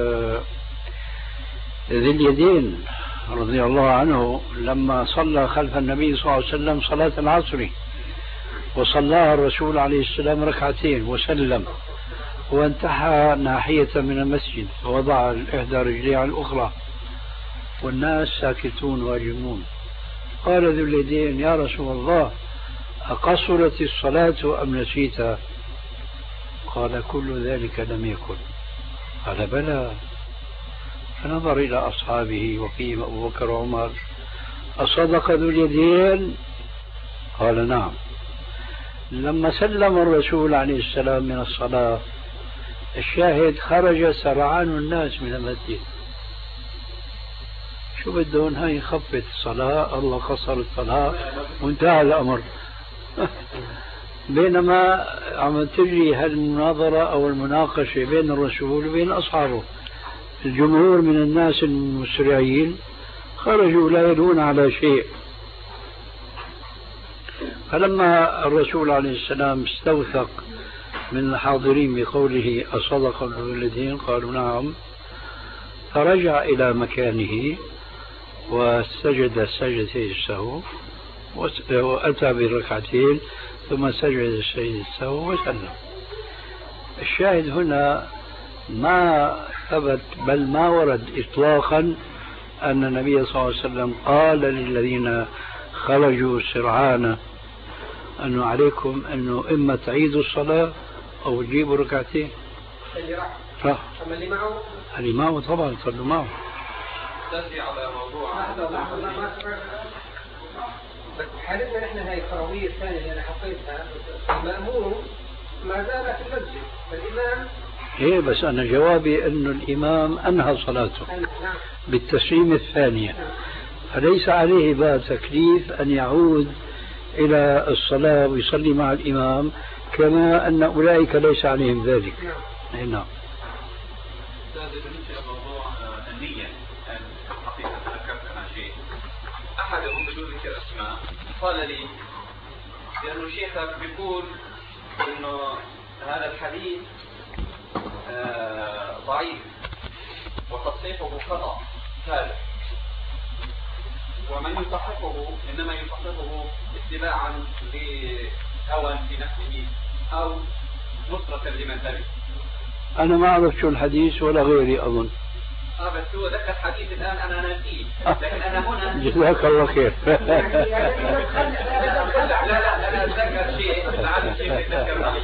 ذي اليدين رضي الله عنه لما صلى خلف النبي صلى الله عليه وسلم صلاة العصر، وصلاها الرسول عليه السلام ركعتين وسلم، وانتحى ناحية من المسجد ووضع إحدى رجليه على الأخرى والناس ساكتون واجمون. قال ذو اليدين: يا رسول الله، أقصرت الصلاة أم نسيتها؟ قال: كل ذلك لم يكن. قال: بلى. فنظر إلى أصحابه وفيهم أبو بكر وعمر: أصدق ذو اليدين؟ قال: نعم. لما سلم الرسول عليه السلام من الصلاة، الشاهد خرج سرعان الناس من المسجد. شو بدهم؟ هاي خفت الصلاة، الله قصر الصلاة وانتهى الأمر. بينما عم تجري هالمناظرة أو المناقشة بين الرسول وبين أصحابه، الجمهور من الناس المسرعين خرجوا لا يدرون على شيء. فلما الرسول عليه السلام استوثق من الحاضرين بقوله: أصدق ذو اليدين؟ قالوا: نعم. فرجع إلى مكانه وسجد سجدتي السهو وأتى بالركعتين ثم سجد سجدة السهو وسلم. الشاهد هنا ما ثبت بل ما ورد إطلاقا أن النبي صلى الله عليه وسلم قال للذين خرجوا سرعان أنه عليكم أنه إما تعيدوا الصلاة أو تجيبوا ركعتين. صح. أما اللي معه اللي معه طبعا صلوا معه. تأتي على موضوع بس حالتنا نحن هاي القروية الثانية اللي أنا حطيتها، المأمور ما زال في المسجد، فالإمام إيه بس أنا جوابي أنه الإمام أنهى صلاته بالتسليم الثانية، فليس عليه بقى تكليف أن يعود إلى الصلاة ويصلي مع الإمام، كما أن أولئك ليس عليهم ذلك. نعم. نعم. بالنسبة لموضوع النية، الحقيقة تذكرت أنا شيء، أحدهم بدون ذكر أسماء قال لي لأنه شيخك بيقول إنه هذا الحديث آه ضعيف وتصحيحه خطأ ثالث، ومن يصححه إنما يصححه اتباعا لهوى في نفسه أو نصرة لمن تبع. أنا ما أعرف شو الحديث ولا غيري أظن. آه بس هو ذكر حديث الآن أنا ناسيه، لكن أنا هنا جزاك الله خير. لا لا أنا أتذكر شيء لعل الشيخ يتذكر معي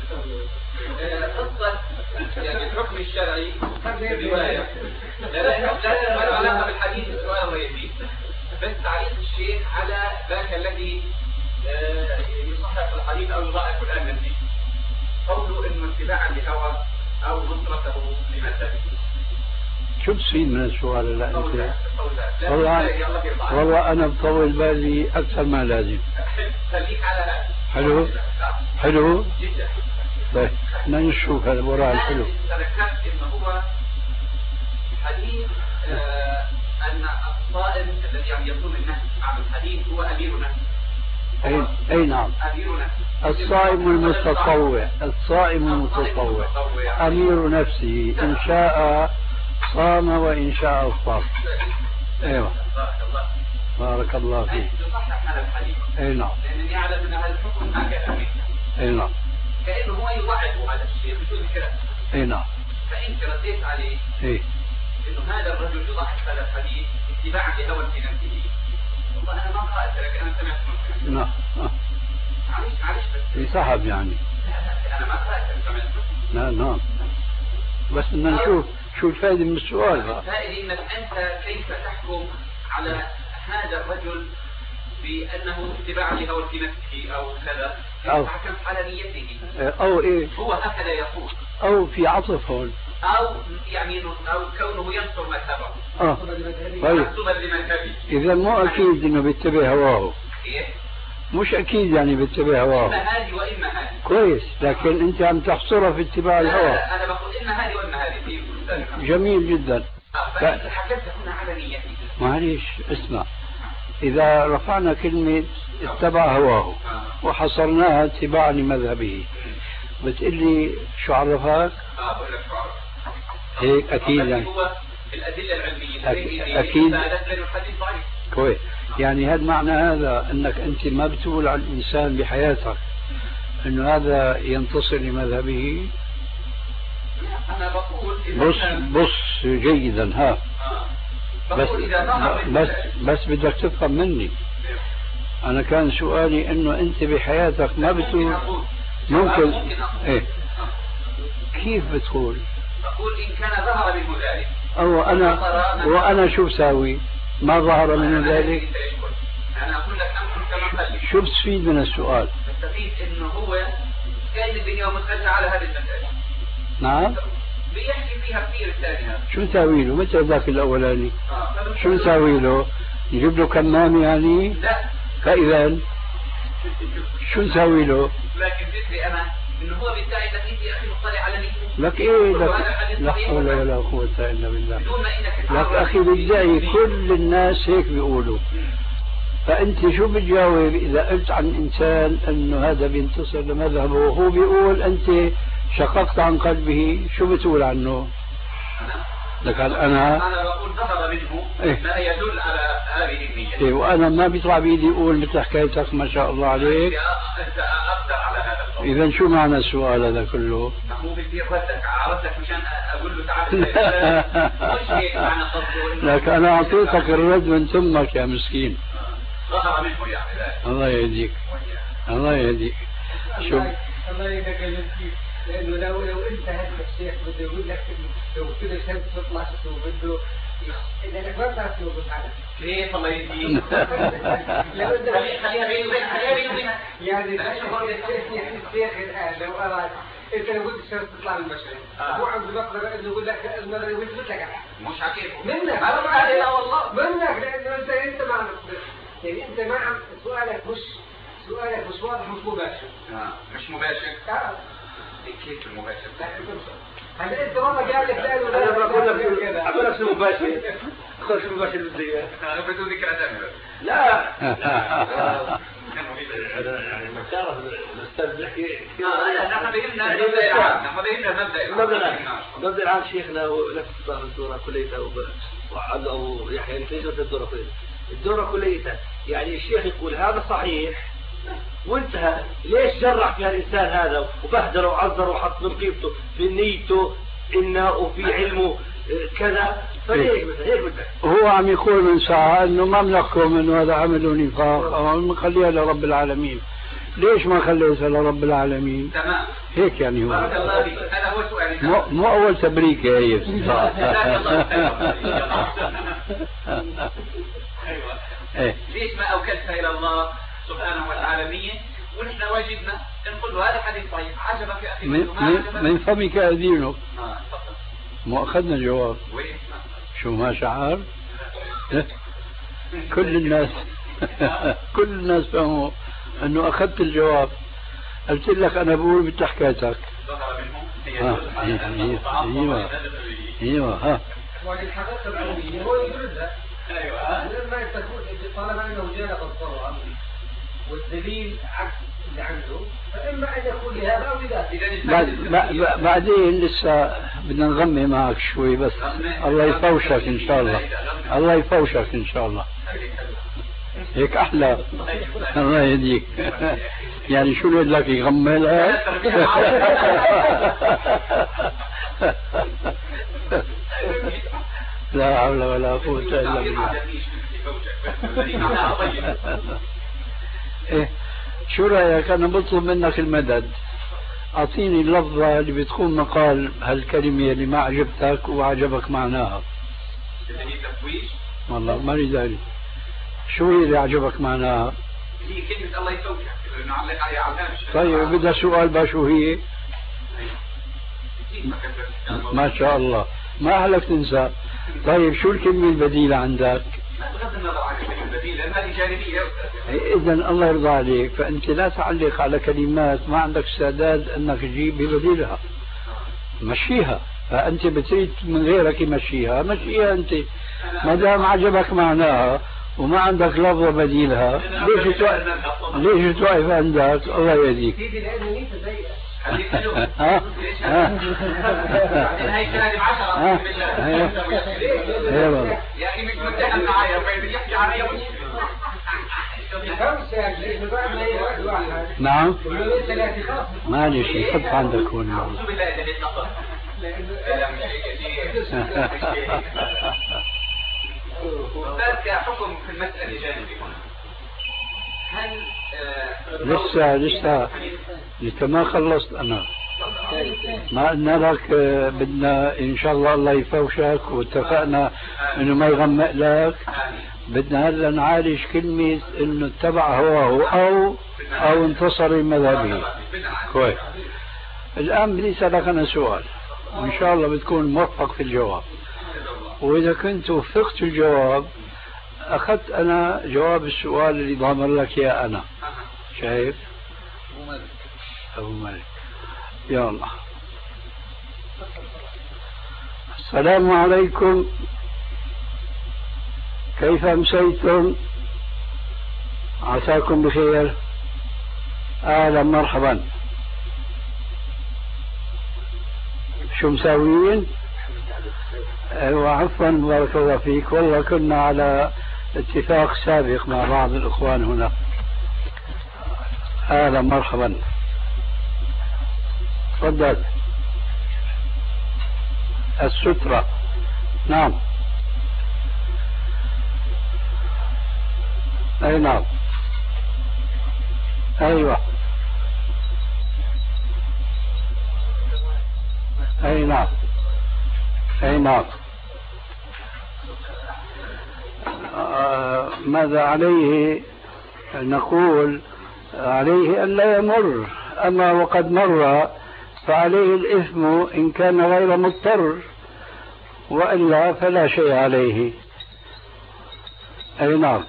قصة يعني الحكم الشرعي في الرواية، لا لا لا لا علاقة بالحديث السؤال الرئيسي، بس تعليق الشيخ على ذاك الذي يصحح الحديث أو يضاعف الآن فيه، قوله إنه اتباعا لهوى أو نصرته لمثله. شو تصير من السؤال؟ لا انت والله والله انا بطول بالي اكثر ما لازم. خليك على حلو حلو جدا. طيب بدنا نشوف هذا وراء الحلو. ذكرت انه هو حديث آه ان الصائم الذي عم يصوم النفس عن الحديث هو امير نفس. اي اي نعم. امير نفس. الصائم المتطوع الصائم المتطوع أمير نفسه إن شاء صام وإن شاء افطر. ايوه بارك الله فيك. تصحح هذا الحديث. اي نعم. لأنني أعلم أن هذا الحكم هكذا. اي نعم. كأنه هو يوعد هذا الشيء بدون كلام. اي نعم. فأنت رديت عليه. ايه. إنه هذا الرجل يضحك هذا الحديث اتباعا لهوى في نفسه. والله أنا ما قرأت لك أنا سمعت منك. نعم. معلش معلش بس. يسحب يعني. أنا ما قرأت أنا سمعت منك. نعم نعم. بس بدنا نشوف شو الفائدة من السؤال. الفائدة إنك أنت كيف تحكم على هذا الرجل بأنه اتباع لهوى في نفسه أو كذا، أو حكمت على نيته أو إيه هو هكذا يقول، أو في عطف هون، أو يعني أو كونه ينصر مذهبه آه طيب إذا مو أكيد إنه بيتبع هواه. إيه؟ مش أكيد يعني بيتبع هواه. إما هذه وإما هذه. كويس، لكن أنت عم تحصرها في اتباع الهوى. لا أنا بقول إما هذه وإما هذه. جميل جدا. فأنت حكمت هنا على نيته. معليش اسمع، إذا رفعنا كلمة اتبع هواه وحصرناها اتباعا لمذهبه، بتقول لي شو عرفك؟ اه بقول لك شو عرفك. هيك أكيد يعني. هو الأدلة العلمية أكيد, أكيد. كويس، يعني هذا معنى هذا أنك أنت ما بتقول على الإنسان بحياتك أنه هذا ينتصر لمذهبه. أنا بقول بص بص جيدا ها. بس بس بس بدك تفهم مني. أنا كان سؤالي إنه أنت بحياتك ما بتقول ممكن إيه كيف بتقول؟ بقول إن كان ظهر منه ذلك. أو أنا وأنا شو بساوي؟ ما ظهر منه ذلك. أنا أقول لك أنت كما قال. شو بتستفيد من السؤال؟ بستفيد إنه هو كان الدنيا متخلى على هذه المسألة. نعم. بيحكي فيها كثير الثاني هذا. شو نساوي له؟ متى ذاك الأولاني؟ آه. شو نساوي له؟ نجيب له كمام يعني؟ لا. فإذا شو نساوي له؟ لكن فكري أنا إنه هو بالتالي إنك أنت يا أخي مطلع على نيته. لك إيه لك لا حول ولا قوة إلا بالله. لك أخي بدعي كل الناس هيك بيقولوا. فأنت شو بتجاوب إذا قلت عن إنسان إنه هذا بينتصر لمذهبه وهو بيقول أنت شققت عن قلبه، شو بتقول عنه؟ لك أنا أنا بقول ظهر منه إيه؟ ما يدل على هذه النية. إيه وأنا ما بيطلع بيدي أقول مثل حكايتك ما شاء الله عليك. أنت أقدر على هذا القول. إذا شو معنى السؤال هذا كله؟ مو بيصير ردك عرفتك مشان أقول له تعال. مش هيك معنى قصده. لك أنا أعطيتك الرد من ثمك يا مسكين. ظهر منه يعني. الله يهديك. الله يهديك. شو؟ الله يهديك يا مسكين. لأنه لو لو أنت هذا الشيخ بده يقول لك لو كذا شمس تطلع شو بده إذا ما بتعرف شو بتعرف. ليه الله يهديك؟ لو أنت خليها بيني وبينك خليها بيني وبينك. يعني يعني الشيخ الآن لو أراد أنت لو قلت الشمس تطلع من المشرق هو عنده مقدرة إنه يقول لك المغرب يثبت لك مش عكيف. منك. أنا ما علينا والله. منك لأنه أنت أنت ما يعني أنت ما عم سؤالك مش سؤالك مش واضح مش مباشر. آه مش مباشر. آه. كيف المباشر؟ هذا انت والله قال لك لا انا بقول لك اقول لك شو مباشر اقول شو مباشر بدي انا بدون ذكر اسامي. لا يعني ما تعرف الاستاذ بيحكي اه نحن فهمنا المبدا العام نحن فهمنا المبدا العام المبدا العام شيخنا ونفس الدوره كليتها او يحيى الفيزو الدوره كليتها الدوره كليتها يعني الشيخ يقول هذا صحيح وانتهى. ليش جرح في الانسان هذا وبهدله وعذره وحط من قيمته في نيته انه وفي علمه كذا؟ فليش مثلا هيك بدك هو عم يقول من ساعة انه ما بنحكم انه هذا عمل نفاق او نخليها لرب العالمين. ليش ما خليتها لرب العالمين؟ تمام هيك يعني هو. بارك الله فيك. هذا هو سؤالي. مو مو اول تبريك هي ايوه ليش ما اوكلتها الى الله سبحانه وتعالى ونحن واجبنا نقول له هذا حديث صحيح عجبك يا اخي من, من فمك أدينه. اه مو أخذنا جواب. وين شو ما شعر كل الناس كل الناس فهموا انه اخذت الجواب. قلت لك انا بقول مثل حكايتك. ايوه ايوه ها والحقيقه العلميه هو يردها. ايوه لما تكون طالما انه جاء بالضروره والدليل عكس اللي عنده، فإما أن يكون لهذا أو لذاك. بعد بعدين لسه بدنا نغمي معك شوي بس. الله يفوشك إن شاء الله. الله يفوشك إن شاء الله. هيك أحلى. الله يهديك. يعني شو اللي لك يغمي لها؟ لا حول ولا قوة إلا بالله. إيه شو رأيك؟ أنا بطلب منك المدد، أعطيني اللفظة اللي بتكون مقال هالكلمة اللي ما عجبتك وعجبك معناها. والله ما لي داري شو هي اللي عجبك معناها؟ هي كلمة الله يفوتك. طيب بدها سؤال بقى شو هي؟ ما شاء الله ما أهلك تنسى. طيب شو الكلمة البديلة عندك؟ بغض النظر عن الكلمة البديلة لأنها هذه جانبية. إذن الله يرضى عليك، فأنت لا تعلق على كلمات ما عندك استعداد أنك تجيب ببديلها، مشيها. فأنت بتريد من غيرك يمشيها، مشيها أنت ما دام عجبك معناها وما عندك لفظة بديلها. ليش توقف ليش توقف عندك؟ الله يهديك. ها ها هاي كلام عشرة يا أخي مش متحد معايا وبيحكي علي. نعم معلش يحط عندك هون. أعوذ بالله من النظر. أستاذ كحكم في المسألة جانبي هل لسه لسه لسه ما خلصت أنا. ما قلنا لك بدنا إن شاء الله الله يفوشك واتفقنا إنه ما يغمق لك. بدنا هلا نعالج كلمة إنه اتبع هواه أو أو انتصر لمذهبه. كويس. الآن بدي أسألك أنا سؤال وإن شاء الله بتكون موفق في الجواب، وإذا كنت وفقت في الجواب أخذت أنا جواب السؤال اللي ضامن لك يا أنا. شايف؟ أبو مالك. يا الله. السلام عليكم، كيف أمسيتم؟ عساكم بخير. أهلا مرحبا. شو مساويين؟ أيوة عفوا بارك الله فيك. والله كنا على اتفاق سابق مع بعض الإخوان هنا. أهلا مرحبا. تفضل. السترة. نعم. أي نعم. أيوة. أي نعم. أي نعم. آه ماذا عليه؟ نقول عليه أن لا يمر، أما وقد مر فعليه الإثم إن كان غير مضطر، وإلا فلا شيء عليه. أي نعم.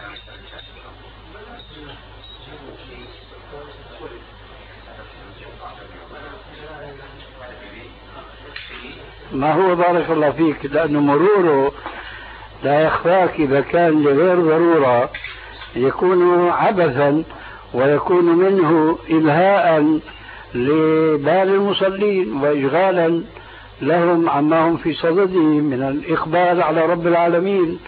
ما هو بارك الله فيك، لأنه مروره لا يخفاك إذا كان لغير ضرورة يكون عبثا ويكون منه إلهاء لبال المصلين وإشغالا لهم عما هم في صدده من الإقبال على رب العالمين.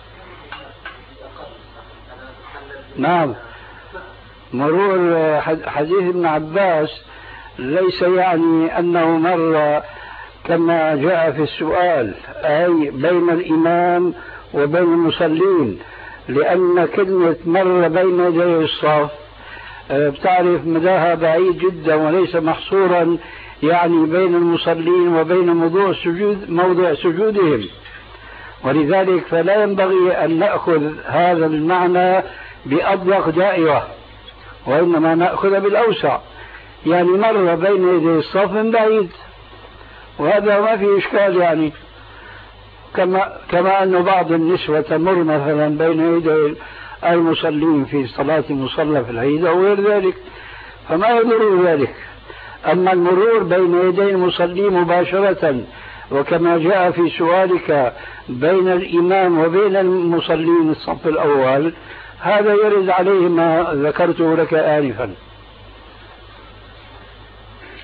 نعم. مرور حديث ابن عباس ليس يعني أنه مر كما جاء في السؤال، أي بين الإمام وبين المصلين، لأن كلمة مر بين يدي الصف بتعرف مداها بعيد جدا وليس محصورا يعني بين المصلين وبين موضوع سجود موضع سجودهم، ولذلك فلا ينبغي أن نأخذ هذا المعنى بأضيق دائرة، وإنما نأخذ بالأوسع، يعني مر بين يدي الصف من بعيد، وهذا ما في إشكال. يعني كما كما أن بعض النسوة تمر مثلا بين يدي المصلين في صلاة مصلى في العيد أو غير ذلك، فما يضر ذلك. أما المرور بين يدي المصلين مباشرة وكما جاء في سؤالك بين الإمام وبين المصلين الصف الأول، هذا يرد عليه ما ذكرته لك آنفا.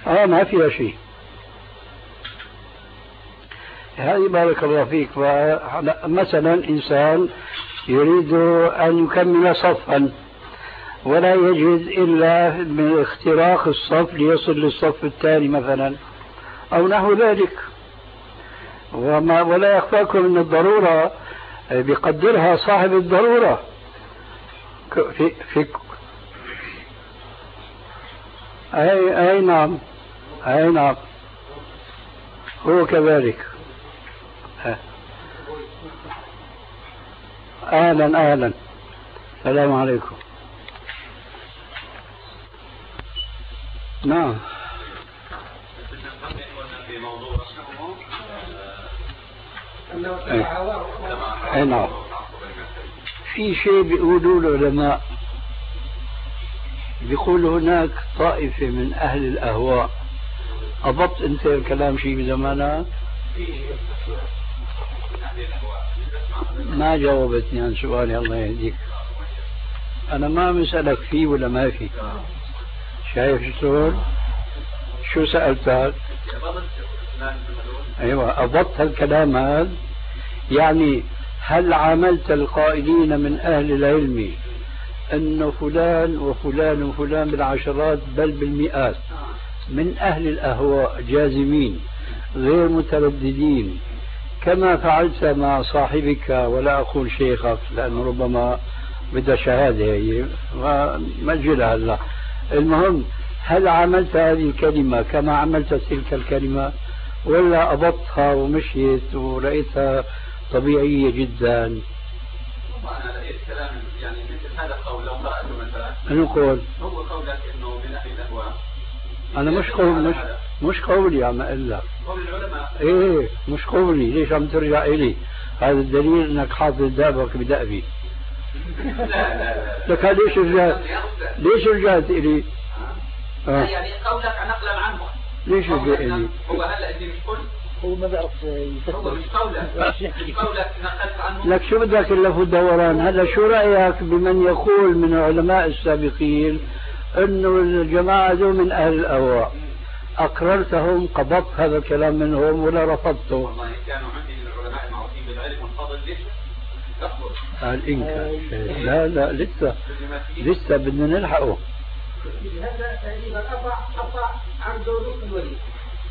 اه ما فيها شيء. هذه بارك الله فيك. مثلا إنسان يريد أن يكمل صفا ولا يجد إلا من اختراق الصف ليصل للصف الثاني مثلا أو نحو ذلك، وما ولا يخفاكم أن الضرورة بيقدرها صاحب الضرورة. في في أي أي نعم أي نعم هو كذلك. أهلا أهلا السلام عليكم. نعم اي نعم. في شيء بيقولوا العلماء، بيقولوا هناك طائفة من أهل الأهواء. أضبط أنت الكلام شيء بزمانها؟ ما جاوبتني عن سؤالي الله يهديك. أنا ما مسألك فيه ولا ما فيه. شايف شلون؟ شو سألتك؟ أيوة أضبط هالكلام هذا. يعني هل عاملت القائلين من أهل العلم أن فلان وفلان وفلان بالعشرات بل بالمئات من أهل الأهواء جازمين غير مترددين كما فعلت مع صاحبك، ولا أقول شيخك لأنه ربما بدها شهادة هي ومجلها هلا. المهم هل عملت هذه الكلمة كما عملت تلك الكلمة ولا أبطها ومشيت ورأيتها طبيعية جدا؟ أنا لقيت كلام يعني مثل هذا القول لو قرأته مثلا. نقول هو قولك إنه من أهل الأهواء. أنا مش قول مش مش قولي عم أقول لك. قول العلماء. إيه مش قولي. ليش عم ترجع إلي؟ هذا الدليل إنك حاطط دابك بدأبي. لا لا لك ليش رجعت؟ ليش رجعت إلي؟ آه. يعني قولك نقلا عنه. ليش رجعت إلي؟ هو هلا أنت مش قلت؟ هو ما بيعرف يفسر. هو مش قولك مش قولك نقلت عنه. لك شو بدك إلا في الدوران؟ هلا شو رأيك بمن يقول من العلماء السابقين إنه الجماعة ذو من أهل الأهواء؟ أقررتهم قبضت هذا الكلام منهم ولا رفضته؟ والله كانوا عندي من العلماء المعروفين بالعلم والفضل. ليش؟ قال إنك لا لا لسه لسه بدنا نلحقه. هذا تقريبا قطع قطع عن دولة الوليد.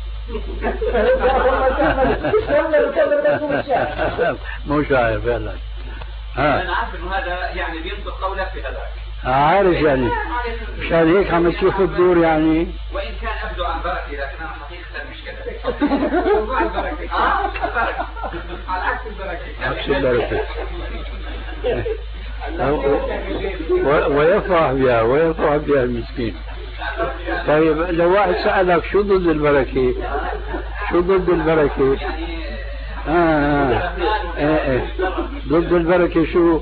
مو شاعر فعلا. أنا عارف إنه هذا يعني بينطق قولك في هذاك. عارف يعني مشان هيك عم تشوف الدور يعني. وإن كان أبدو عن بركة لكن أنا حقيقة مش كذا. موضوع البركة. آه البركة. على عكس البركة. عكس البركة. ويفرح بها ويفرح بها المسكين. طيب لو واحد سألك شو ضد البركة؟ شو ضد البركة؟ آه آه آه آه. ضد البركة شو؟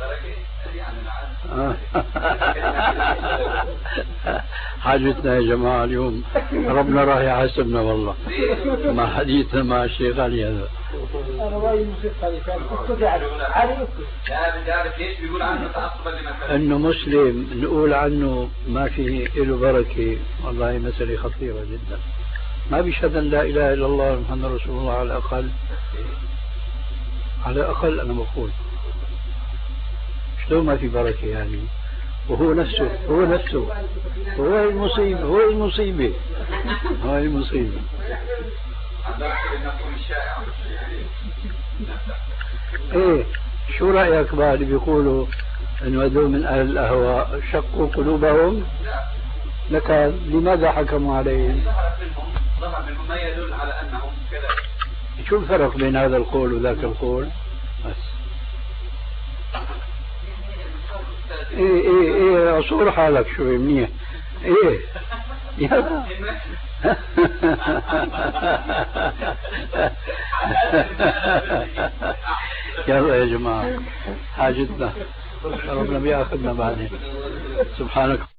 آه. حاجتنا يا جماعة اليوم ربنا راح يحاسبنا والله مع حديثنا مع الشيخ علي هذا. أنا رأيي الموسيقى اللي كان اسكت يعني علي اسكت. لا بدي أعرف ليش بيقول عنه تعصبا لمثلا. إنه مسلم نقول عنه ما فيه له بركة، والله مسألة خطيرة جدا. ما بيشهد أن لا إله إلا الله محمد رسول الله على الأقل. على الأقل أنا بقول شلون ما في بركة يعني؟ وهو نفسه هو نفسه هو المصيبة هو المصيبة هو المصيبة. ايه شو رأيك بقى اللي بيقولوا انه هذول من اهل الاهواء شقوا قلوبهم؟ لك لماذا حكموا عليهم؟ ظهر منهم ما يدل على انهم كذا. شو الفرق بين هذا القول وذاك القول؟ بس ايه ايه ايه اصور حالك شوي منيح. ايه يلا يلا يا جماعة حاجتنا ربنا بياخذنا بعدين. سبحانك